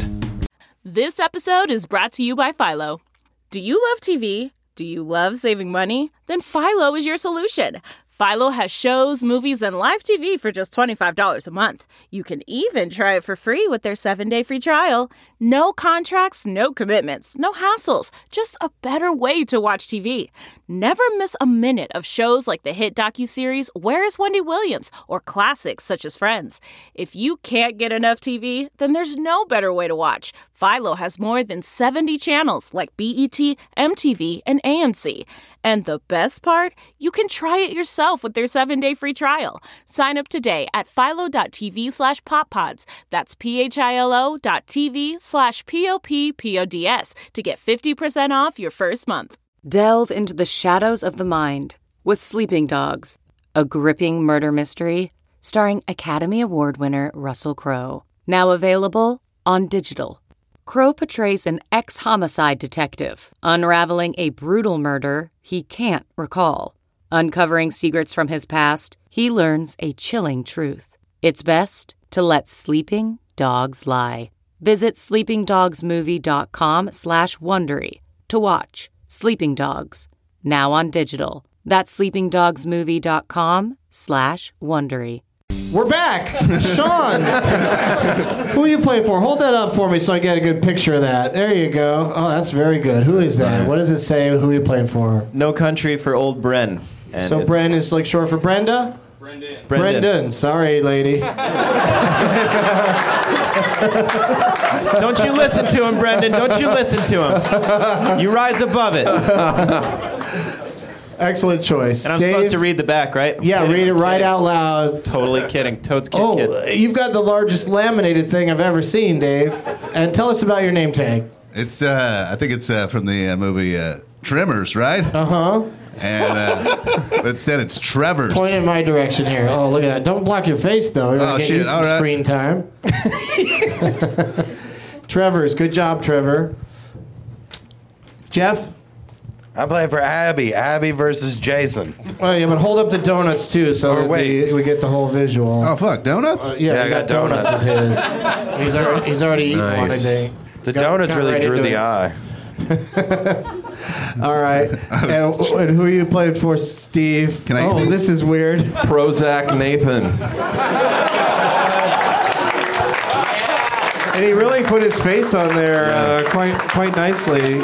This episode is brought to you by Philo. Do you love T V? Do you love saving money? Then Philo is your solution. Philo has shows, movies, and live T V for just twenty-five dollars a month. You can even try it for free with their seven-day free trial. No contracts, no commitments, no hassles. Just a better way to watch T V. Never miss a minute of shows like the hit docuseries Where is Wendy Williams? Or classics such as Friends. If you can't get enough T V, then there's no better way to watch. Philo has more than seventy channels like B E T, M T V, and A M C. And the best part? You can try it yourself with their seven-day free trial. Sign up today at philo.tv slash poppods. That's P-H-I-L-O dot TV slash P-O-P-P-O-D-S to get fifty percent off your first month. Delve into the shadows of the mind with Sleeping Dogs, a gripping murder mystery starring Academy Award winner Russell Crowe. Now available on digital. Crowe portrays an ex-homicide detective, unraveling a brutal murder he can't recall. Uncovering secrets from his past, he learns a chilling truth. It's best to let sleeping dogs lie. Visit sleepingdogsmovie.com slash Wondery to watch Sleeping Dogs, now on digital. That's sleepingdogsmovie.com slash Wondery. We're back. Sean, who are you playing for? Hold that up for me so I get a good picture of that. There you go. Oh, that's very good. Who is that? Nice. What does it say? Who are you playing for? No Country for Old Bren. And so Bren is like short for Brenda? Brendan. Brendan. Brendan. Sorry, lady. Don't you listen to him, Brendan. Don't you listen to him. You rise above it. Excellent choice. And I'm Dave? supposed to read the back, right? Yeah, kidding, read it I'm right kidding. out loud. Totally kidding. Toad's kid, oh, kid. You've got the largest laminated thing I've ever seen, Dave. And tell us about your name tag. It's, uh, I think it's uh, from the uh, movie uh, Tremors, right? Uh-huh. And uh, but instead it's Trevor's. Point in my direction here. Oh, look at that. Don't block your face, though. You're oh, get shit. You some All right. screen time. Trevor's. Good job, Trevor. Jeff? I'm playing for Abby. Abby versus Jason. Oh, yeah, but hold up the donuts, too, so Or that wait. the, we get the whole visual. Oh, fuck. Donuts? Uh, yeah, Yeah, I I got, got donuts, donuts. with his. He's already, he's already eaten one a Nice. day. The Got- donuts got really right drew into the it. eye. All right. and, and who are you playing for, Steve? Can I oh, eat these? this is weird. Prozac Nathan. And he really put his face on there uh, quite quite nicely.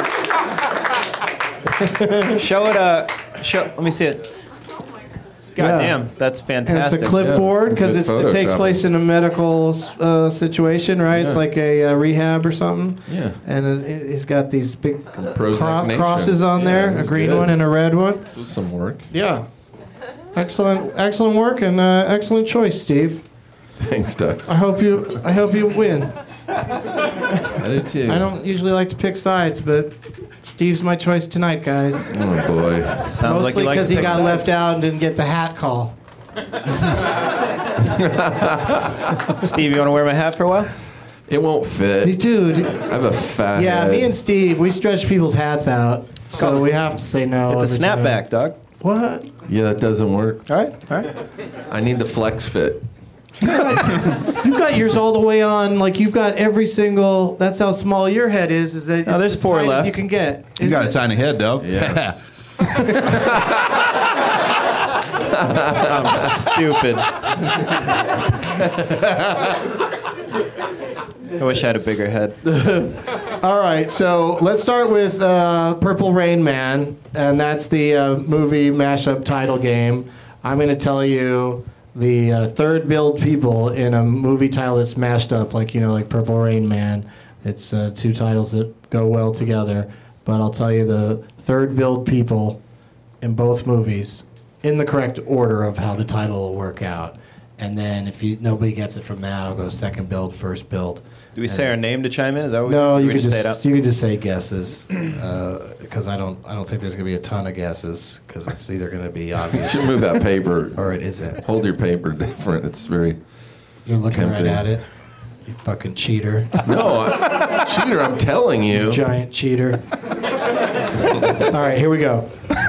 Show it. Uh, show. Let me see it. God Yeah. damn, that's And fantastic. it's a clipboard Yeah, because it's some it good takes Photoshop. place in a medical uh, situation, right? It's Yeah. like a uh, rehab or something. Yeah. And uh, it- he's got these big Prozac cro- Nation. crosses on Yeah, there, this a is green good. one and a red one. This was some work. Yeah. Excellent, excellent work and uh, excellent choice, Steve. Thanks, Doug. I hope you, I hope you win. I did too. I don't usually like to pick sides, but Steve's my choice tonight, guys. Oh boy. Sounds like Mostly you like because to he pick got sides. left out and didn't get the hat call. Steve, you want to wear my hat for a while? It won't fit. Dude. I have a fat Yeah, head. me and Steve, we stretch people's hats out, so we have to say no. It's a every time. snapback, dog. What? Yeah, that doesn't work. All right, all right. I need the flex fit. You've got yours all the way on, like you've got every single. That's how small your head is. Is that No, it's there's as four tight as left. you can get. You Is got it? a tiny head, dog. Yeah. I'm stupid. I wish I had a bigger head. All right, so let's start with uh, Purple Rain Man, and that's the uh, movie mashup title game. I'm going to tell you the uh, third build people in a movie title that's mashed up, like you know, like Purple Rain Man. It's uh, two titles that go well together, but I'll tell you the third build people in both movies in the correct order of how the title will work out. And then if you nobody gets it from that, I'll go second build, first build. Do we say our name to chime in? Is that what No, we, you we can just say it just out? you can just say guesses because I don't I don't think there's gonna be a ton of guesses because it's either gonna be You obvious should move that paper. or it isn't. Hold your paper different. It's very. You're looking tempting. right at it. You fucking cheater. No, I, cheater. I'm telling you. Giant cheater. All right, here we go.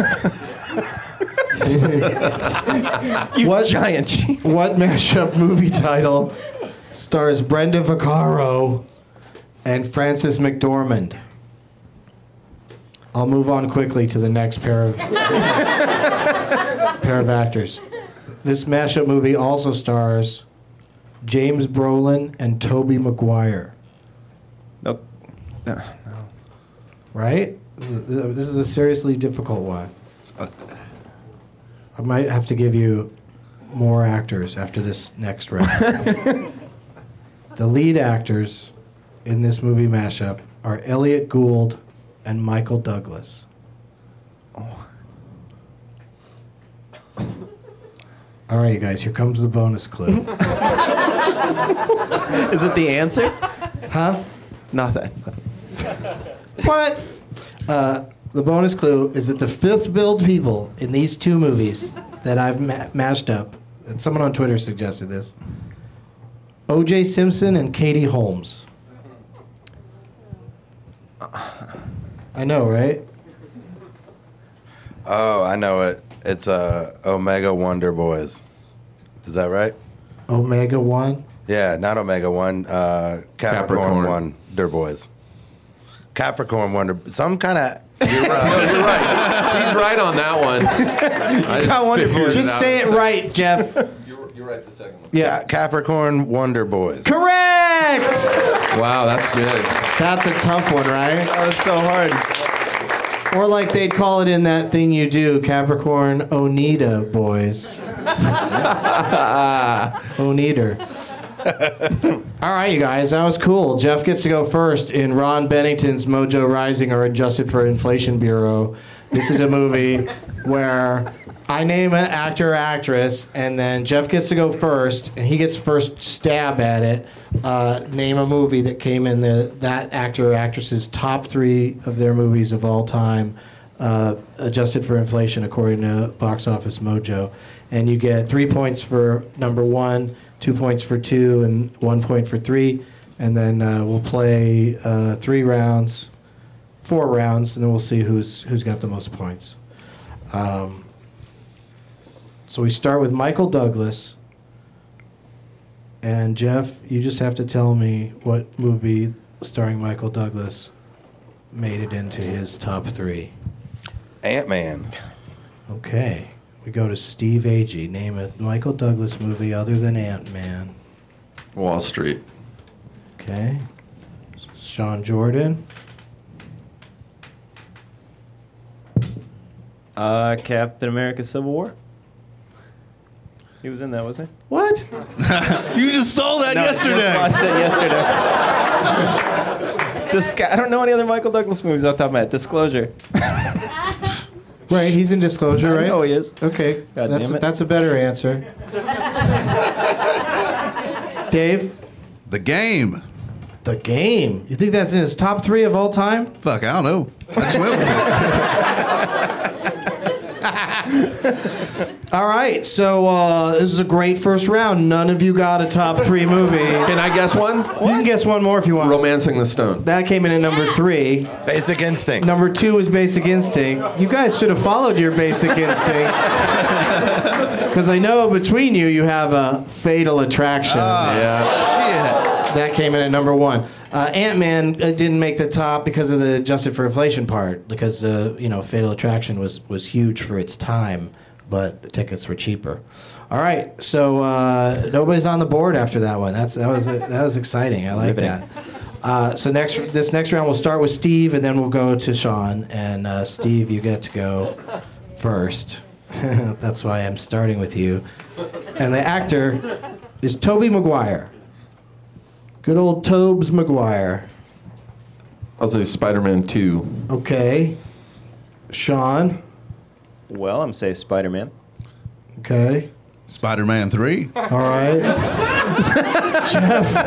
You what giant cheater. What mashup movie title stars Brenda Vaccaro and Frances McDormand? I'll move on quickly to the next pair of pair of actors. This mashup movie also stars James Brolin and Tobey Maguire. Nope. No. Right? This is a seriously difficult one. I might have to give you more actors after this next round. The lead actors in this movie mashup are Elliot Gould and Michael Douglas. Oh. All right, you guys, here comes the bonus clue. Is it the answer? Huh? Nothing. What? Uh, the bonus clue is that the fifth build people in these two movies that I've ma- mashed up, and someone on Twitter suggested this, O J Simpson and Katie Holmes. I know, right? Oh, I know it. It's uh, Omega Wonder Boys. Is that right? Omega One? Yeah, not Omega One. Uh, Capricorn, Capricorn. Wonder Boys. Capricorn Wonder. Some kind of. No, you're right. He's right on that one. I just got Wonder figured Boys. Just out. say it right, Jeff. You're, you're right the second one. Yeah. Capricorn Wonder Boys. Correct! Wow, that's good. That's a tough one, right? That was so hard. Or like they'd call it in that thing you do, Capricorn Oneida Boys. Oneida. All right, you guys, that was cool. Jeff gets to go first in Ron Bennington's Mojo Rising or Adjusted for Inflation Bureau. This is a movie where I name an actor or actress, and then Jeff gets to go first, and he gets first stab at it. Uh, name a movie that came in the that actor or actress's top three of their movies of all time, uh, adjusted for inflation according to Box Office Mojo. And you get three points for number one, two points for two, and one point for three. And then uh, we'll play uh, three rounds, four rounds, and then we'll see who's who's got the most points. Um, so we start with Michael Douglas. And Jeff, you just have to tell me what movie starring Michael Douglas made it into his top three. Ant-Man. Okay. We go to Steve Agee. Name a Michael Douglas movie other than Ant-Man. Wall Street. Okay. Sean Jordan. Uh, Captain America: Civil War. He was in that, wasn't he? What? You just saw that No, I yesterday. just watched it yesterday. Dis- I don't know any other Michael Douglas movies off the top of my head. Disclosure. Right, he's in Disclosure, I right? know he is. Okay, God that's damn a, it. that's a better answer. Dave? The Game. The Game. You think that's in his top three of all time? Fuck, I don't know. I just went with it. All right, so uh, this is a great first round. None of you got a top three movie. Can I guess one? You can guess one more if you want. Romancing the Stone. That came in at number three. Basic Instinct. Number two is Basic Instinct. You guys should have followed your Basic Instincts. Because I know between you, you have a Fatal Attraction. Oh, yeah. Shit. That came in at number one. Uh, Ant-Man uh, didn't make the top because of the adjusted for inflation part. Because uh, you know, Fatal Attraction was was huge for its time, but the tickets were cheaper. All right, so uh, nobody's on the board after that one. That's that was that was exciting. I like that. Uh, so next this next round we'll start with Steve, and then we'll go to Sean. And uh, Steve, you get to go first. That's why I'm starting with you. And the actor is Tobey Maguire. Good old Tobes Maguire. I'll say Spider-Man two. Okay. Sean. Well, I'm saying Spider-Man. Okay. Spider-Man three. All right. Jeff.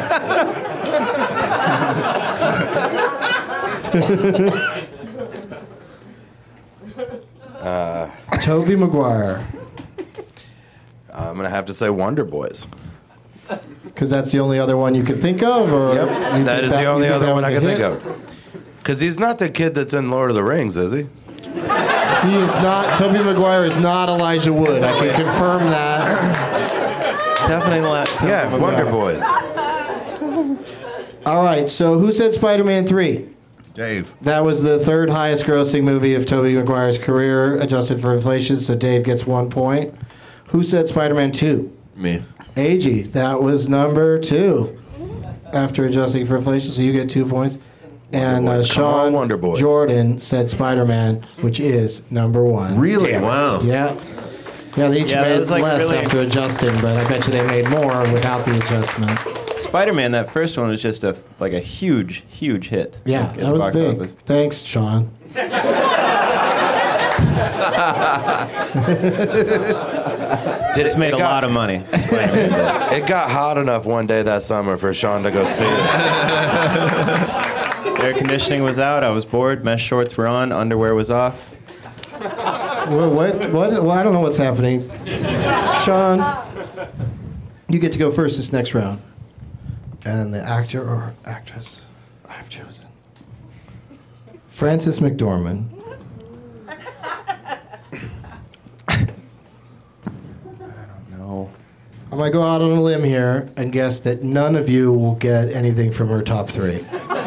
uh, Tobey Maguire. I'm going to have to say Wonder Boys. Because that's the only other one you could think of? Or yep, that is that, the only other one I can hit? think of. Because he's not the kid that's in Lord of the Rings, is he? He is not. Tobey Maguire is not Elijah Wood. I can confirm that. Definitely not. Yeah, Wonder Boys. All right, so who said Spider-Man three? Dave. That was the third highest grossing movie of Tobey Maguire's career, adjusted for inflation, so Dave gets one point. Who said Spider-Man two? Me. A G, that was number two after adjusting for inflation, so you get two points. And uh, Sean on, Jordan said Spider-Man, which is number one. Really? Wow. Yeah. Yeah, they each Yeah, made like less really... after adjusting, but I bet you they made more without the adjustment. Spider-Man, that first one was just a like a huge, huge hit. Yeah, like, that was big. Office. Thanks, Sean. Did it made it a got, lot of money. It got hot enough one day that summer for Sean to go see it. Air conditioning was out. I was bored. Mesh shorts were on. Underwear was off. What? What? what? Well, I don't know what's happening. Sean, you get to go first this next round. And the actor or actress I've chosen, Frances McDormand. I'm going to go out on a limb here and guess that none of you will get anything from her top three.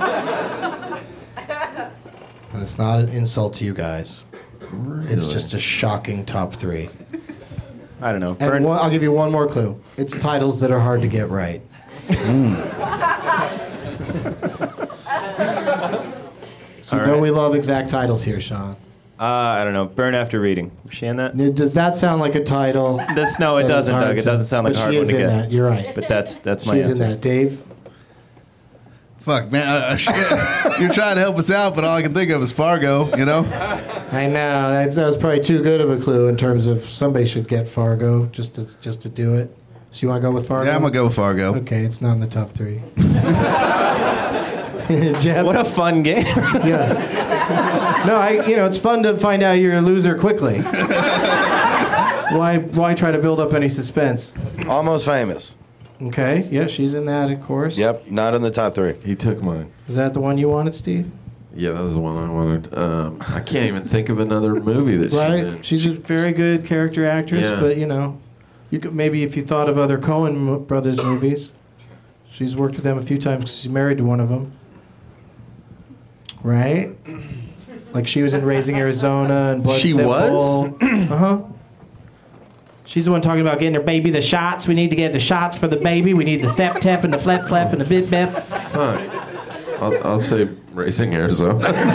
And it's not an insult to you guys. Really? It's just a shocking top three. I don't know. And one, I'll give you one more clue. It's titles that are hard to get right. Mm. So you know we love exact titles here, Sean. Uh, I don't know. Burn After Reading. Was she in that? Does that sound like a title? That's, no, it doesn't, Doug. It doesn't sound like a hard one to get. She is in that. You're right. But that's that's my She's answer. in that. Dave? Fuck, man. Uh, you're trying to help us out, but all I can think of is Fargo, you know? I know. That's, that was probably too good of a clue in terms of somebody should get Fargo just to, just to do it. So you want to go with Fargo? Yeah, I'm going to go with Fargo. Okay, it's not in the top three. Jeff? What a fun game. Yeah. No, I. You know, it's fun to find out you're a loser quickly. Why? Why try to build up any suspense? Almost Famous. Okay. Yeah, she's in that, of course. Yep. Not in the top three. He took mine. Is that the one you wanted, Steve? Yeah, that was the one I wanted. Um, I can't even think of another movie that right? she's in. She's a very good character actress, Yeah. but you know, you could maybe if you thought of other Coen brothers movies, she's worked with them a few times because she's married to one of them. Right? Like she was in Raising Arizona and Blood She Simple. Uh huh. She's the one talking about getting her baby the shots. We need to get the shots for the baby. We need the step tap and the flap flap and the bip bip. Huh. I'll, I'll say Raising Arizona.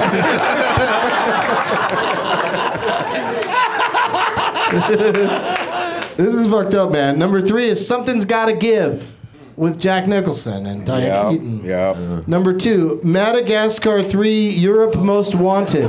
This is fucked up, man. Number three is Something's Gotta Give with Jack Nicholson and Diane Yep, Keaton. yep. Number two, Madagascar three, Europe Most Wanted.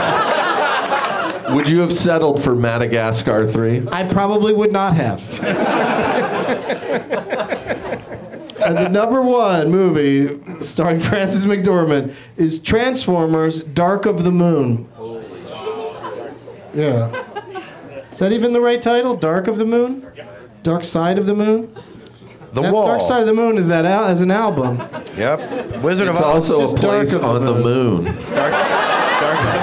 Would you have settled for Madagascar three? I probably would not have. And the number one movie starring Frances McDormand is Transformers: Dark of the Moon. Yeah. Is that even the right title? Dark of the Moon? Dark Side of the Moon? The That Wall. Dark Side of the Moon is that al- as an album. Yep. Wizard It's of Oz. also a just Dark place of the on the Moon. moon. Dark, dark of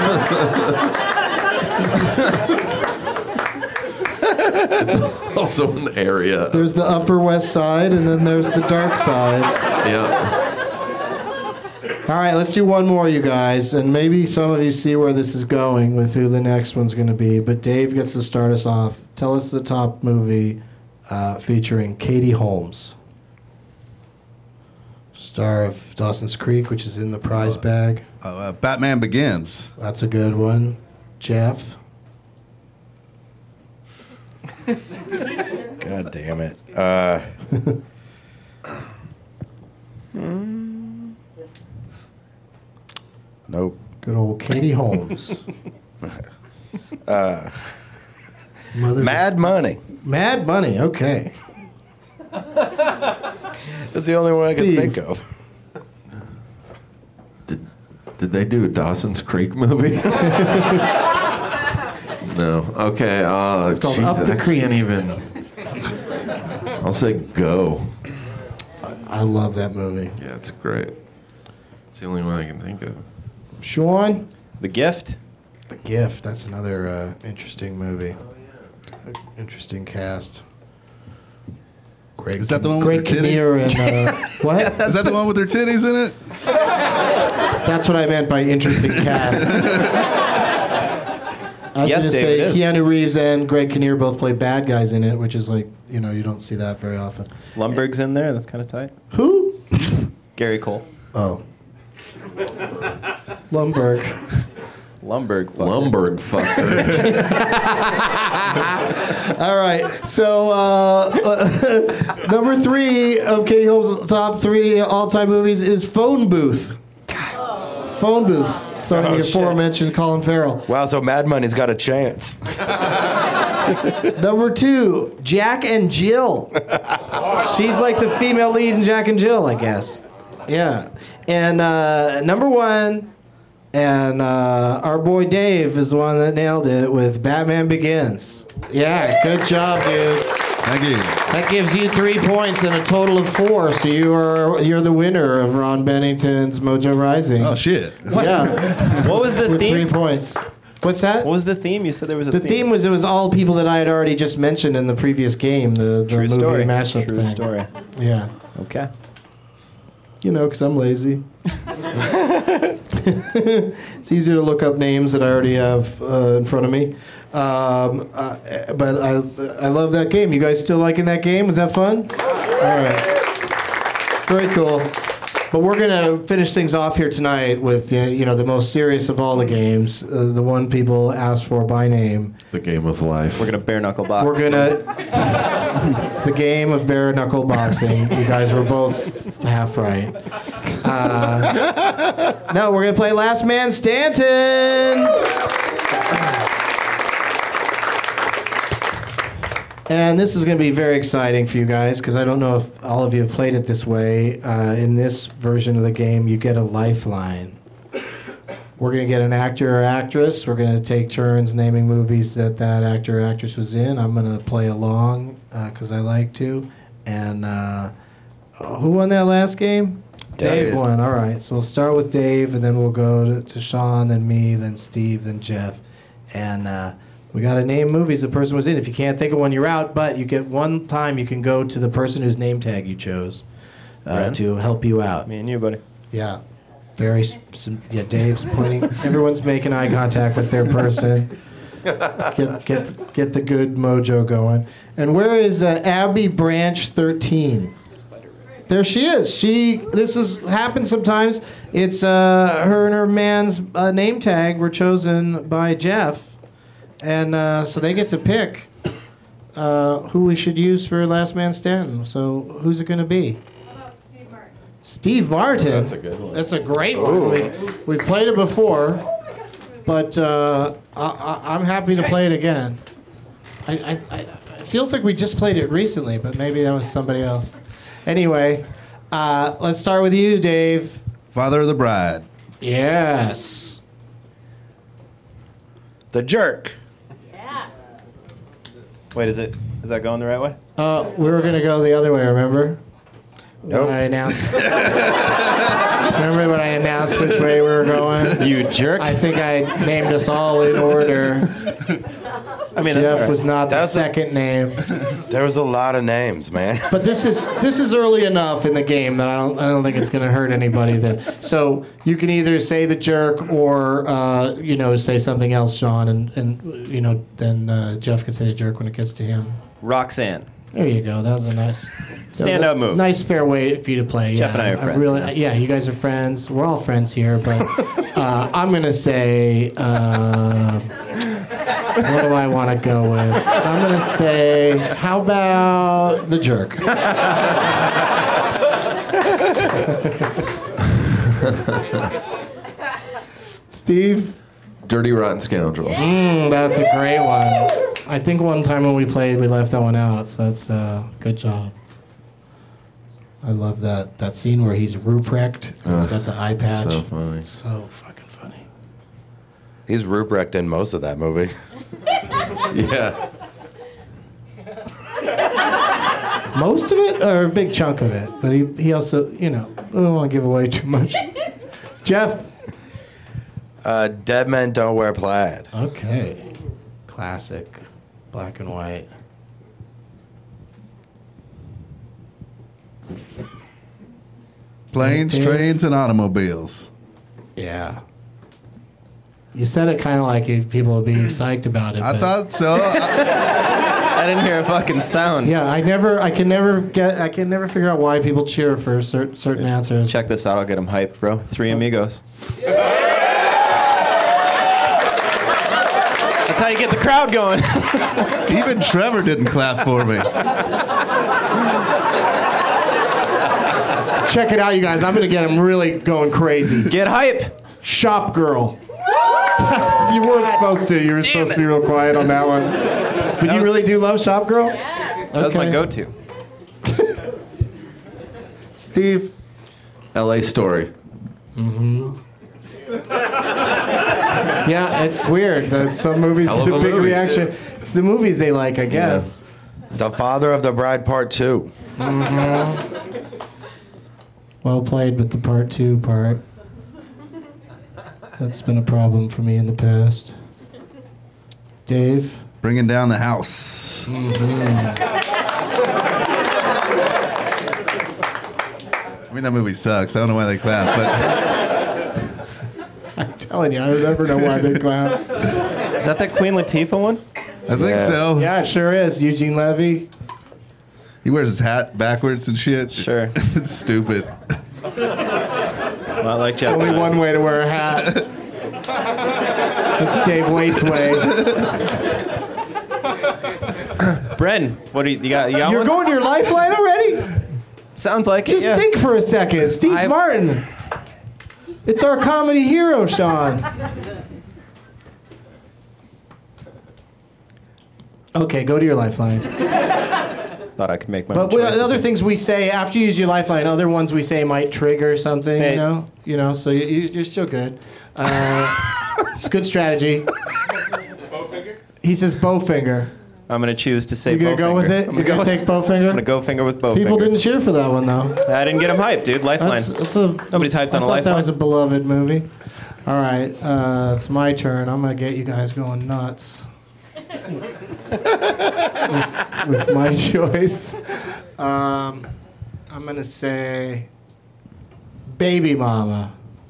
the moon. Also an area. There's the Upper West Side, and then there's the Dark Side. Yeah. All right, let's do one more, you guys, and maybe some of you see where this is going with who the next one's going to be. But Dave gets to start us off. Tell us the top movie uh, featuring Katie Holmes, star of Dawson's Creek, which is in the prize bag. Oh, uh, Batman Begins. That's a good one. Jeff. God damn it. Uh, nope. Good old Katie Holmes. uh, Mother Mad Money. Mad Money. Okay. That's the only one I Steve. can think of. Did, did they do a Dawson's Creek movie? No. Okay. Uh, It's called geez, Up the I Creek. can't even. I'll say go. I love that movie. Yeah, it's great. It's the only one I can think of. Sean. The Gift. The Gift. That's another uh, interesting movie. Interesting cast. Greg Is that the one with Greg her Kinnear titties? and uh, what? Is that the one with their titties in it? That's what I meant by interesting cast. I was Yes, going to David, it say is. Keanu Reeves and Greg Kinnear both play bad guys in it, which is like, you know, you don't see that very often. Lumberg's in there. That's kind of tight. Who? Gary Cole. Oh. Lumberg. Lumberg. Fucker. Lumberg fucker. All right. So, uh, number three of Katie Holmes' top three all-time movies is Phone Booth. Phone Booth, starring Oh, the shit. aforementioned Colin Farrell. Wow, so Mad Money's got a chance. Number two, Jack and Jill. She's like the female lead in Jack and Jill, I guess. Yeah. And uh, number one, and uh, our boy Dave is the one that nailed it with Batman Begins. Yeah, good job, dude. Thank you. That gives you three points and a total of four. So you are you're the winner of Ron Bennington's Mojo Rising. Oh, shit. Yeah, What was the with three theme? points. What's that? What was the theme? You said there was a The theme. theme was it was all people that I had already just mentioned in the previous game, the, the True movie story. mashup True thing. story. Yeah, Okay. you know, because I'm lazy. It's easier to look up names that I already have uh, in front of me. Um, uh, but I I love that game. You guys still liking that game? Was that fun? All right. Very cool. But we're gonna finish things off here tonight with uh, you know the most serious of all the games, uh, the one people asked for by name. The game of life. We're gonna bare knuckle box. We're gonna. It's the game of bare knuckle boxing. You guys were both half right. Uh, no, we're gonna play Last Man Stanton. And this is going to be very exciting for you guys because I don't know if all of you have played it this way. Uh, in this version of the game, you get a lifeline. We're going to get an actor or actress. We're going to take turns naming movies that that actor or actress was in. I'm going to play along because I like to. And uh, who won that last game? Dave. Dave. won. All right. So we'll start with Dave, and then we'll go to, to Sean, then me, then Steve, then Jeff. And uh, we got to name movies the person was in. If you can't think of one, you're out. But you get one time you can go to the person whose name tag you chose uh, Ren? to help you out. Me and you, buddy. Yeah. Very, s- some, yeah, Dave's pointing. Everyone's making eye contact with their person. Get, get, get the good mojo going. And where is uh, Abby Branch thirteen? There she is. She. This has happened sometimes. It's uh, her and her man's uh, name tag were chosen by Jeff, and uh, so they get to pick uh, who we should use for Last Man Standing. So who's it going to be? Steve Martin. That's a good one. That's a great one. We've, we've played it before, but uh, I, I, I'm happy to play it again. I, I, I, it feels like we just played it recently, but maybe that was somebody else. Anyway, Uh, let's start with you, Dave. Father of the Bride. Yes. The Jerk. Wait, is it? Is that going the right way? Uh, we were gonna go the other way. Remember? Nope. When I announced. Remember when I announced which way we were going? You jerk. I think I named us all in order. I mean, Jeff that's right. was not the That's a- second name. There was a lot of names, man. But this is this is early enough in the game that I don't I don't think it's going to hurt anybody. That so you can either say the jerk or uh, you know say something else, Sean, and and you know then uh, Jeff can say the jerk when it gets to him. Roxanne. There you go. That was a nice that was Stand a up move. Nice fair way for you to play. Jeff yeah, and I are I'm friends, Really, yeah. yeah, you guys are friends. We're all friends here, but uh, I'm gonna say. Uh, what do I want to go with? I'm gonna say. How about the jerk? Steve? Dirty Rotten Scoundrels. Mm, that's a great one. I think one time when we played, we left that one out, so that's uh, good job. I love that that scene where he's Ruprecht. And he's Ugh, got the eye patch. so funny. So fucking funny. He's Ruprecht in most of that movie. Yeah. Most of it, or a big chunk of it, but he he also, you know, I don't want to give away too much. Jeff? Uh, Dead Men Don't Wear Plaid. Okay. Classic. Black and white. Planes, Dave? trains, and automobiles. Yeah. You said it kind of like you- people would be psyched about it. I but- thought so. I didn't hear a fucking sound. Yeah, I never, I can never get, I can never figure out why people cheer for cer- certain answers. Check this out. I'll get him hyped, bro. Three Amigos. That's how you get the crowd going. Even Trevor didn't clap for me. Check it out, you guys. I'm gonna get them really going crazy. Get hype. Shop Girl. You weren't supposed to. You were supposed to be real quiet on that one. But you really do love Shop Girl? Yeah. That was my go-to. Steve? L A Story. Mm-hmm. Yeah, it's weird. that Some movies Hell get of a a big movie, reaction. It's the movies they like, I guess. The Father of the Bride Part Two. Mm-hmm. Well played with the part two part. That's been a problem for me in the past. Dave? Bringing down the house. Mm-hmm. I mean, that movie sucks. I don't know why they clap, but I'm telling you, I never know why they clap. Is that that Queen Latifah one? I think Yeah. so. Yeah, it sure is. Eugene Levy. He wears his hat backwards and shit. Sure. It's stupid. Not like Jeff. Only one way to wear a hat. That's Dave Waite's way. Bren, what do you, you got? You got You're one? going to your lifeline already? Sounds like Just it. Yeah. think for a second. Steve I- Martin. It's our comedy hero, Sean. Okay, go to your lifeline. Thought I could make my But own we, choices. other things we say after you use your lifeline, other ones we say might trigger something. Hey. You know, you know. So you, you- you're still good. Uh, it's good strategy. He says Bowfinger. I'm gonna choose to say. You gonna go Bowfinger. with it? I'm You're gonna go take with, Bowfinger? I'm gonna go finger with Bowfinger. People didn't cheer for that one though. I didn't get him hyped, dude. Lifeline. That's, that's a, Nobody's hyped I on a thought lifeline. that was a beloved movie. All right, uh, it's my turn. I'm gonna get you guys going nuts with, with my choice. Um, I'm gonna say Baby Mama.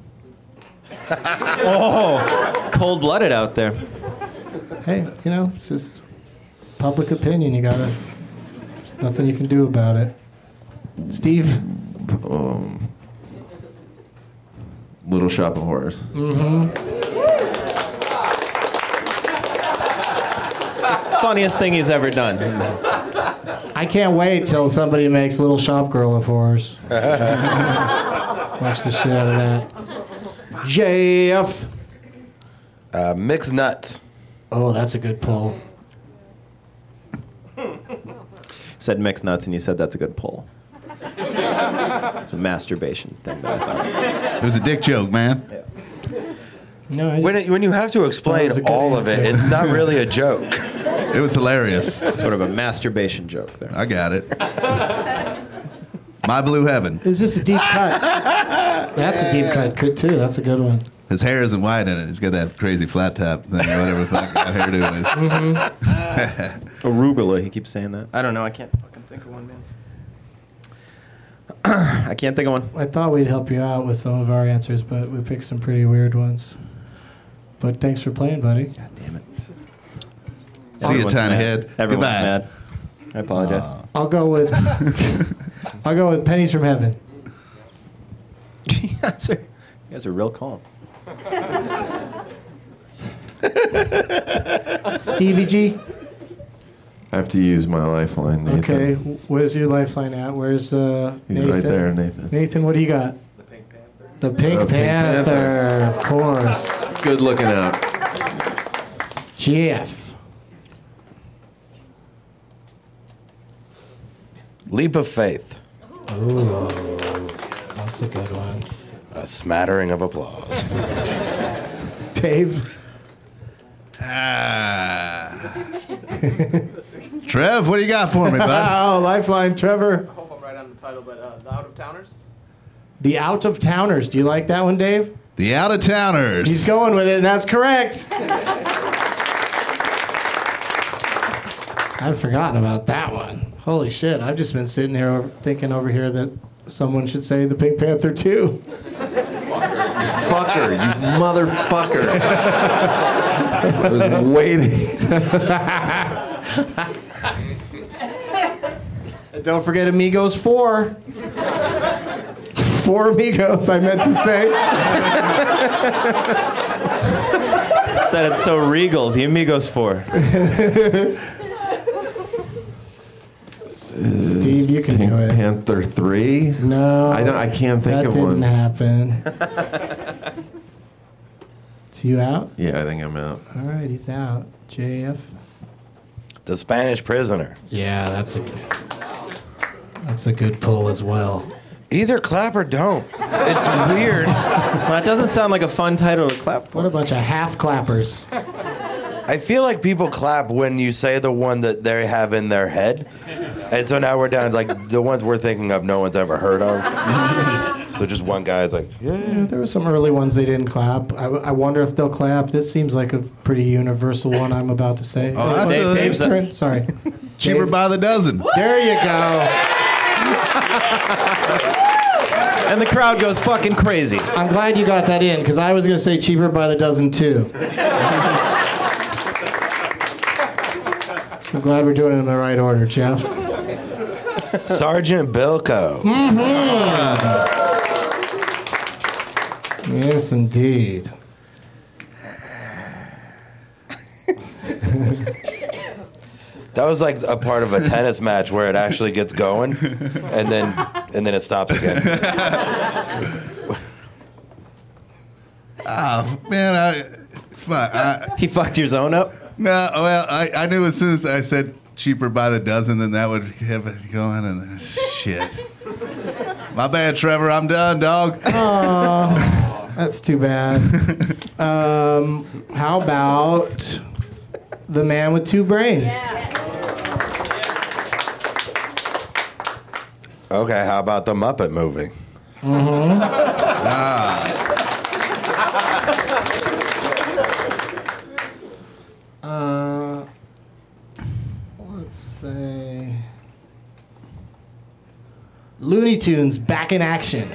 Oh, cold-blooded out there. Hey, you know, it's just public opinion. You gotta. There's nothing you can do about it. Steve. Um, Little Shop of Horrors. Mm-hmm. Funniest thing he's ever done. I can't wait till somebody makes Little Shop Girl of Horrors. Watch the shit out of that. J F. Uh, mixed Nuts. Oh, that's a good pull. Said mixed nuts, and you said that's a good pull. It's a masturbation thing that I thought. It was a dick joke, man. Yeah. No, I just, When, it, when you have to explain That was a good all of it, answer. it's not really a joke. It was hilarious. Sort of a masturbation joke there. I got it. My Blue Heaven. It's just a deep cut. That's a deep cut good too. That's a good one. His hair isn't white in it. He's got that crazy flat top thing or whatever the fuck that hairdo is. Mm-hmm. Arugula, he keeps saying that. I don't know. I can't fucking think of one, man. I can't think of one. I thought we'd help you out with some of our answers, but we picked some pretty weird ones. But thanks for playing, buddy. God damn it. See you, tiny head. Everyone's Goodbye. mad. I apologize. Aw. I'll go with I'll go with Pennies from Heaven. you, guys are, you guys are real calm. Stevie G. I have to use my lifeline, Nathan. Okay, where's your lifeline at? Where's uh, He's Nathan? right there, Nathan. Nathan, what do you got? The Pink Panther. The Pink, The Pink Panther, Panther. of course. Good looking out. Jeff. Leap of faith. Ooh, that's a good one. A smattering of applause. Dave. Ah. Trev, what do you got for me, bud? Oh, lifeline, Trevor. I hope I'm right on the title, but uh, The Out of Towners? The Out of Towners. Do you like that one, Dave? The Out of Towners. He's going with it, and that's correct. I'd forgotten about that one. Holy shit, I've just been sitting here over, thinking over here that someone should say the Pink Panther too. Fucker, you motherfucker. I was waiting. And don't forget Amigos four. Four Amigos, I meant to say. Said it so regal. The Amigos four. Steve, you can Pink do it. Panther three? No. I don't. I can't think that of didn't one. happen. So you out? Yeah, I think I'm out. All right, he's out. J F. The Spanish Prisoner. Yeah, that's a that's a good pull as well. Either clap or don't. It's weird. Well, that doesn't sound like a fun title to clap for. What a bunch of half clappers. I feel like people clap when you say the one that they have in their head. And so now we're down to like the ones we're thinking of no one's ever heard of. So just one guy's like, yeah. Yeah, there were some early ones they didn't clap. I, I wonder if they'll clap. This seems like a pretty universal one I'm about to say. Oh, that's Dave, a- Dave's turn. Sorry. Cheaper Dave. by the dozen. There you go. And the crowd goes fucking crazy. I'm glad you got that in because I was going to say cheaper by the dozen too. I'm glad we're doing it in the right order, Jeff. Sergeant Bilko. Mm-hmm. Yes, indeed. That was like a part of a tennis match where it actually gets going, and then and then it stops again. Oh man, I, fuck, I He fucked your zone up? no. Well, I, I knew as soon as I said cheaper by the dozen, then that would have it going. And shit. My bad, Trevor. I'm done, dog. Oh, that's too bad. Um, how about the man with two brains? Okay, how about the Muppet movie? Mm-hmm. Ah. Uh, let's say Looney Tunes back in action.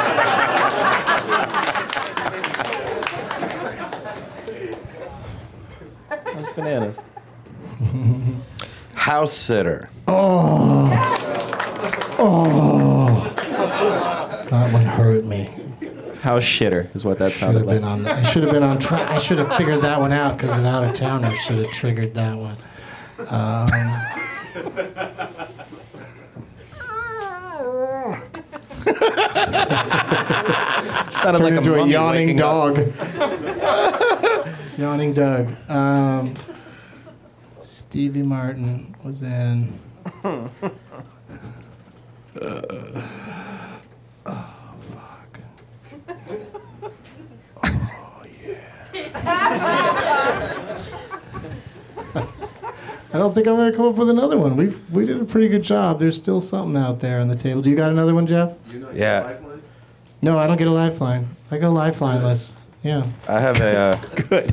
That's bananas. House Sitter. Oh. Oh. That one hurt me. House shitter is what that Should have sounded like. been on. I should have been on track. I should have figured that one out because of Out of Towners should have triggered that one. Um, Sounded turned like a into a mummy yawning waking up. dog. Yawning Doug. Um, Stevie Martin was in. Uh, I don't think I'm going to come up with another one. We we did a pretty good job. There's still something out there on the table. Do you got another one, Jeff? Yeah. No, I don't get a lifeline. I go lifelineless. Yeah. I have a. Uh, Good.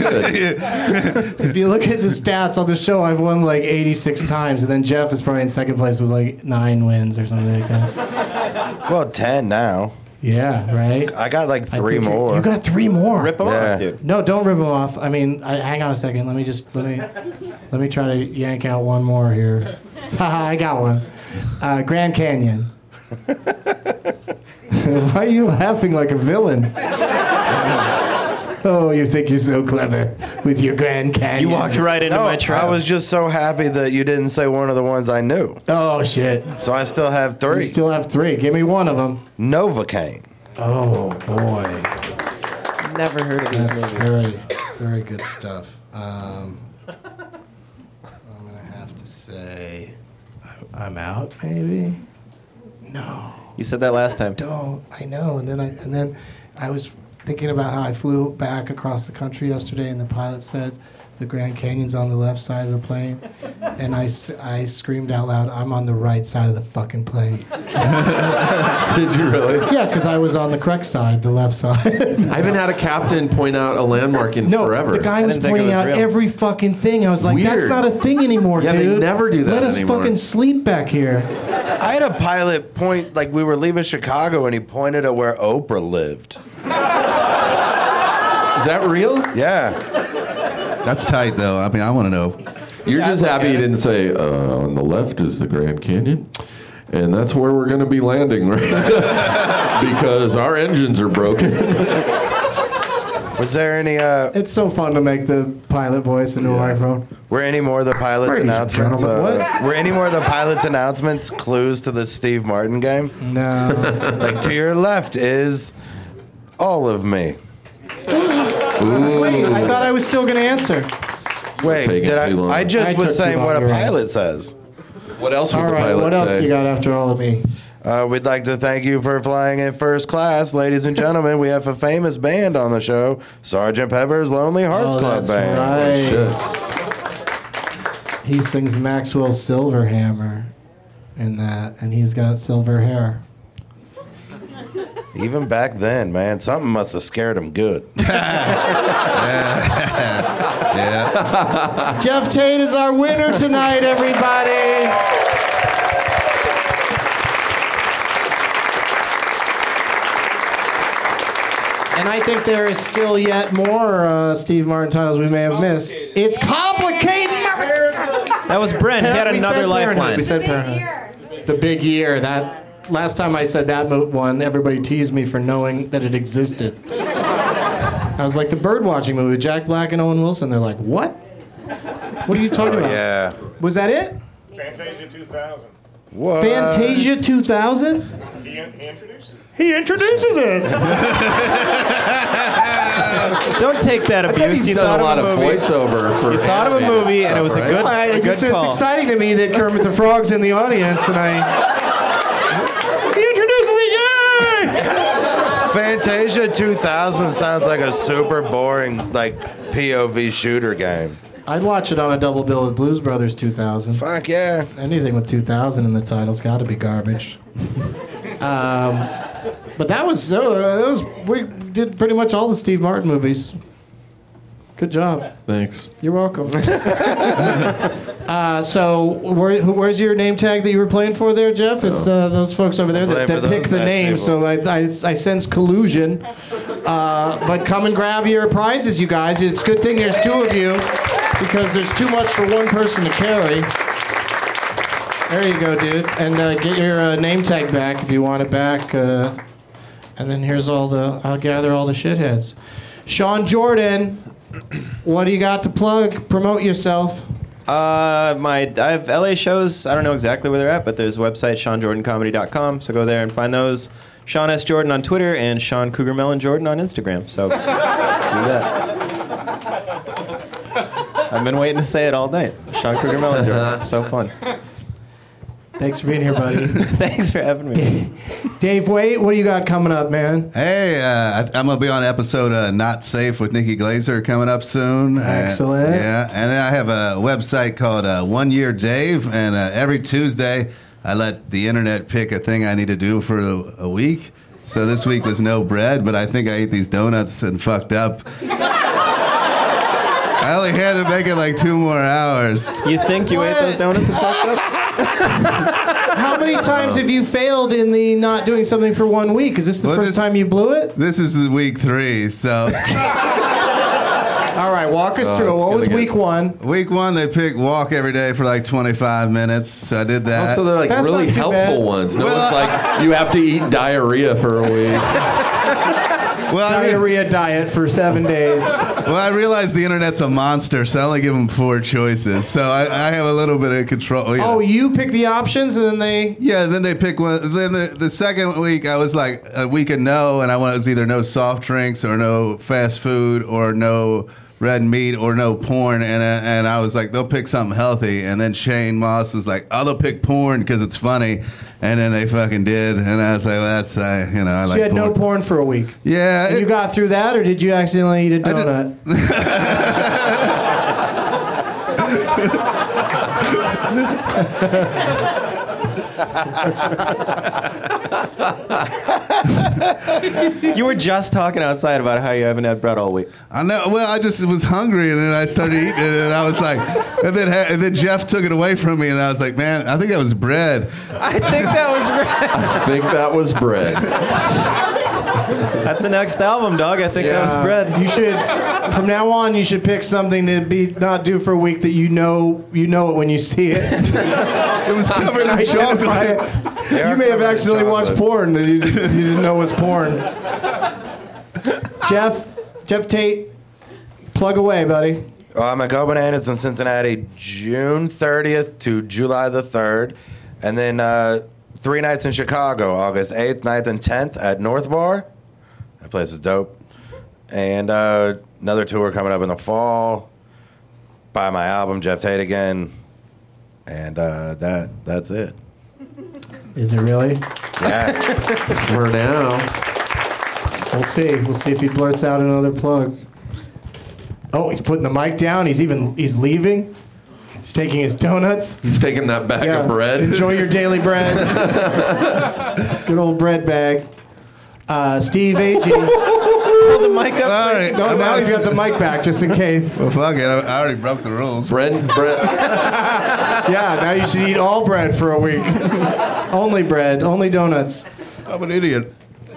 If you look at the stats on the show, I've won like eighty-six times, and then Jeff is probably in second place with like nine wins or something like that. well, ten now. Yeah, right? I got like I three think you- more. You got three more. Rip them Yeah. off, dude. No, don't rip them off. I mean, I, hang on a second. Let me just let me let me try to yank out one more here. Haha, I got one. Uh, Grand Canyon. Why are you laughing like a villain? Oh, you think you're so clever with your Grand Canyon. You walked right into No, my trap. I was just so happy that you didn't say one of the ones I knew. Oh shit! So I still have three. You still have three. Give me one of them. Novocaine. Oh boy, Never heard of these that's movies. very, very good stuff. Um, I'm gonna have to say, I'm, I'm out. Maybe. No. You said that last time. Don't. I know. And then I and then I was thinking about how I flew back across the country yesterday, and the pilot said the Grand Canyon's on the left side of the plane, and I, s- I screamed out loud, "I'm on the right side of the fucking plane." Did you really? Yeah, because I was on the correct side, the left side. I haven't had a captain point out a landmark in No, forever. the guy was didn't think it pointing was out real. every fucking thing. I was like, "That's Weird. not a thing anymore, Yeah, they dude. never do that Let us anymore." fucking sleep back here." I had a pilot point, like we were leaving Chicago, and he pointed at where Oprah lived. Is that real? Yeah. That's tight, though. I mean, I want to know. You're just happy you didn't say, uh, on the left is the Grand Canyon, and that's where we're going to be landing, right? Because our engines are broken. Was there any, uh, It's so fun to make the pilot voice into a microphone. were any more of the pilot's Ladies and announcements, gentlemen, uh, were any more of the pilot's announcements clues to the Steve Martin game? No. Like, to your left is all of me. Wait, I thought I was still going to answer. Wait, Taking did I, too long. I just I took was too saying long, what a you're right. pilot says. What else would All the right, pilot what else say? you got after all of me? Uh, we'd like to thank you for flying in first class, ladies and gentlemen. We have a famous band on the show, Sergeant Pepper's Lonely Hearts Oh, Club that's Band. right. He sings Maxwell Silverhammer in that, and he's got silver hair. Even back then, man, something must have scared him good. Yeah. Jeff Tate is our winner tonight, everybody. And I think there is still yet more uh, Steve Martin titles we may have missed. It's complicated. That was Brent. He had We said another Parenthood. lifeline. We said Parenthood. The Big Year. That last time I said that mo- one, everybody teased me for knowing that it existed. I was like, the bird-watching movie, Jack Black and Owen Wilson. They're like, what? What are you talking about? Yeah. Was that it? Fantasia two thousand. What? Fantasia two thousand? He, he introduces. He introduces it. Don't take that I bet abuse. he's You done thought a lot of of a movie. voiceover for You thought of a animated movie, and it was a stuff, good, right? I, a it just, good it's call. exciting to me that Kermit the Frog's in the audience, and I. He introduces it, yay! Fantasia two thousand sounds like a super boring, like, P O V shooter game. I'd watch it on a double bill with Blues Brothers two thousand. Fuck yeah. Anything with two thousand in the title's got to be garbage. um, but that was so. Uh, that was we did pretty much all the Steve Martin movies. Good job. Thanks. You're welcome. uh, so, where, who, where's your name tag that you were playing for there, Jeff? It's uh, those folks over there that, Playing that for pick those the nice names. people. So I, I, I sense collusion. Uh, but come and grab your prizes, you guys. It's a good thing there's two of you because there's too much for one person to carry. There you go, dude. And uh, get your uh, name tag back if you want it back. Uh, and then here's all the. I'll gather all the shitheads. Sean Jordan. What do you got to plug? Promote yourself. Uh, my I have L A shows. I don't know exactly where they're at, but there's a website, sean jordan comedy dot com. So go there and find those. Sean S. Jordan on Twitter and Sean Cougar Mellon Jordan on Instagram. So do that. I've been waiting to say it all night. Sean Cougar Mellon Jordan. It's so fun. Thanks for being here, buddy. Thanks for having me. Dave, Dave Waite, what do you got coming up, man? Hey, uh, I'm going to be on episode uh, Not Safe with Nikki Glazer coming up soon. Excellent. Uh, yeah, and then I have a website called uh, One Year Dave, and uh, every Tuesday I let the internet pick a thing I need to do for a, a week. So this week was no bread, but I think I ate these donuts and fucked up. I only had to make it like two more hours. You think you What? ate those donuts and fucked up? How many times have you failed in the not doing something for one week? Is this the Well, first this- time you blew it? This is the week three, so... All right, walk us Oh, through. it's What gonna was get- week one? Week one, they pick walk every day for like twenty-five minutes, so I did that. Also, they're like That's really not too helpful bad. ones. No Well, one's like, you have to eat diarrhea for a week. well, I re- Diarrhea diet for seven days. well, I realized the internet's a monster, so I only give them four choices. So I, I have a little bit of control. Yeah. Oh, you pick the options and then they. Yeah, then they pick one. Then the, the second week, I was like a week of no, and I was either no soft drinks or no fast food or no red meat or no porn, and uh, and I was like, they'll pick something healthy, and then Shane Moss was like, oh, they'll pick porn because it's funny, and then they fucking did, and I was like, well, that's uh, you know, I So like you had porn. no porn for a week. Yeah, And it- you got through that, or did you accidentally eat a I did- You were just talking outside about how you haven't had bread all week. I know. Well, I just was hungry, and then I started eating it, and I was like, and then and then Jeff took it away from me, and I was like, man, I think that was bread. I think that was bread. I think that was bread. That's the next album, dog. I think that was bread. You should, from now on, you should pick something to be not do for a week that you know you know it when you see it. It was covered in Identify chocolate. it. You may have accidentally watched porn that you, didn't- you didn't know was porn. Jeff, Jeff Tate, plug away, buddy. Uh, I'm at Go Bananas in Cincinnati, June thirtieth to July the third. And then uh, three nights in Chicago, August eighth, ninth, and tenth at North Bar. That place is dope. And uh, another tour coming up in the fall. Buy my album, Jeff Tate Again. And uh, that that's it. Is it really? Yeah. For now. We'll see. We'll see if he blurts out another plug. Oh, he's putting the mic down. He's even he's leaving. He's taking his donuts. He's taking that bag Yeah. of bread. Enjoy your daily bread. Good old bread bag. Uh, Steve Agee. Pull the mic up. All so you right. can- No, now he's got the mic back just in case. Well, fuck it. I, I already broke the rules. Bread, bread. Yeah, now you should eat all bread for a week. Only bread, only donuts. I'm an idiot.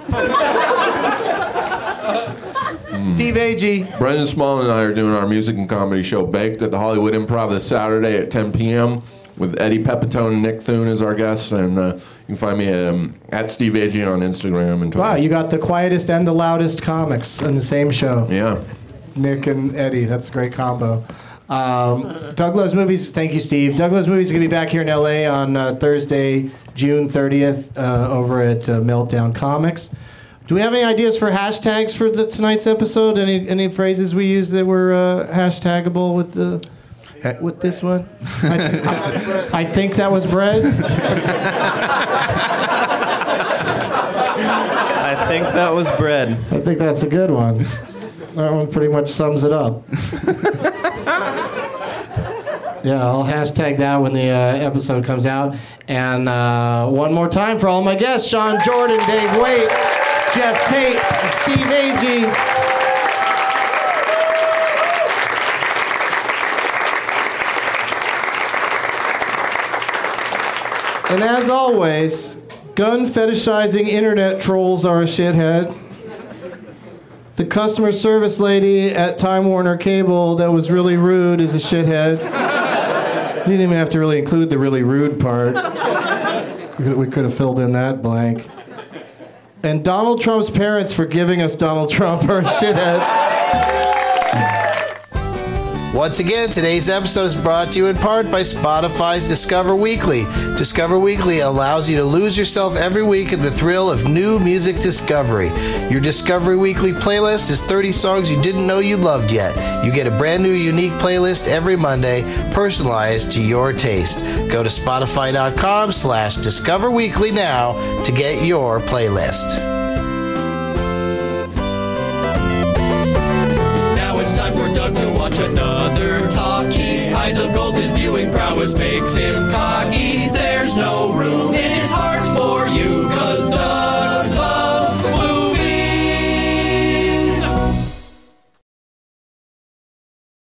Steve Agee. Brendan Small and I are doing our music and comedy show Baked at the Hollywood Improv this Saturday at ten p.m. with Eddie Pepitone and Nick Thune as our guests. And uh, you can find me um, at Steve Agee on Instagram and Twitter. Wow, you got the quietest and the loudest comics in the same show. Yeah. Nick and Eddie, that's a great combo. Um, Doug Loves Movies, thank you, Steve. Doug Loves Movies is going to be back here in L A on uh, Thursday, June thirtieth, uh, over at uh, Meltdown Comics. Do we have any ideas for hashtags for the, tonight's episode? Any any phrases we use that were uh, hashtagable with the with this one? I, I, I think that was bread. I think that was bread. I think that's a good one. That one pretty much sums it up. Yeah, I'll hashtag that when the uh, episode comes out. And uh, one more time for all my guests, Sean Jordan, Dave Waite, Jeff Tate, Steve Agee. And as always, gun fetishizing internet trolls are a shithead. The customer service lady at Time Warner Cable that was really rude is a shithead. You didn't even have to really include the really rude part. We could, we could have filled in that blank. And Donald Trump's parents for giving us Donald Trump are a shithead. Once again, today's episode is brought to you in part by Spotify's Discover Weekly. Discover Weekly allows you to lose yourself every week in the thrill of new music discovery. Your Discovery Weekly playlist is thirty songs you didn't know you loved yet. You get a brand new unique playlist every Monday, personalized to your taste. Go to spotify.com slash Discover Weekly now to get your playlist. Now it's time for Doug to watch another talkie. Eyes of gold, his viewing prowess makes him cocky. There's no room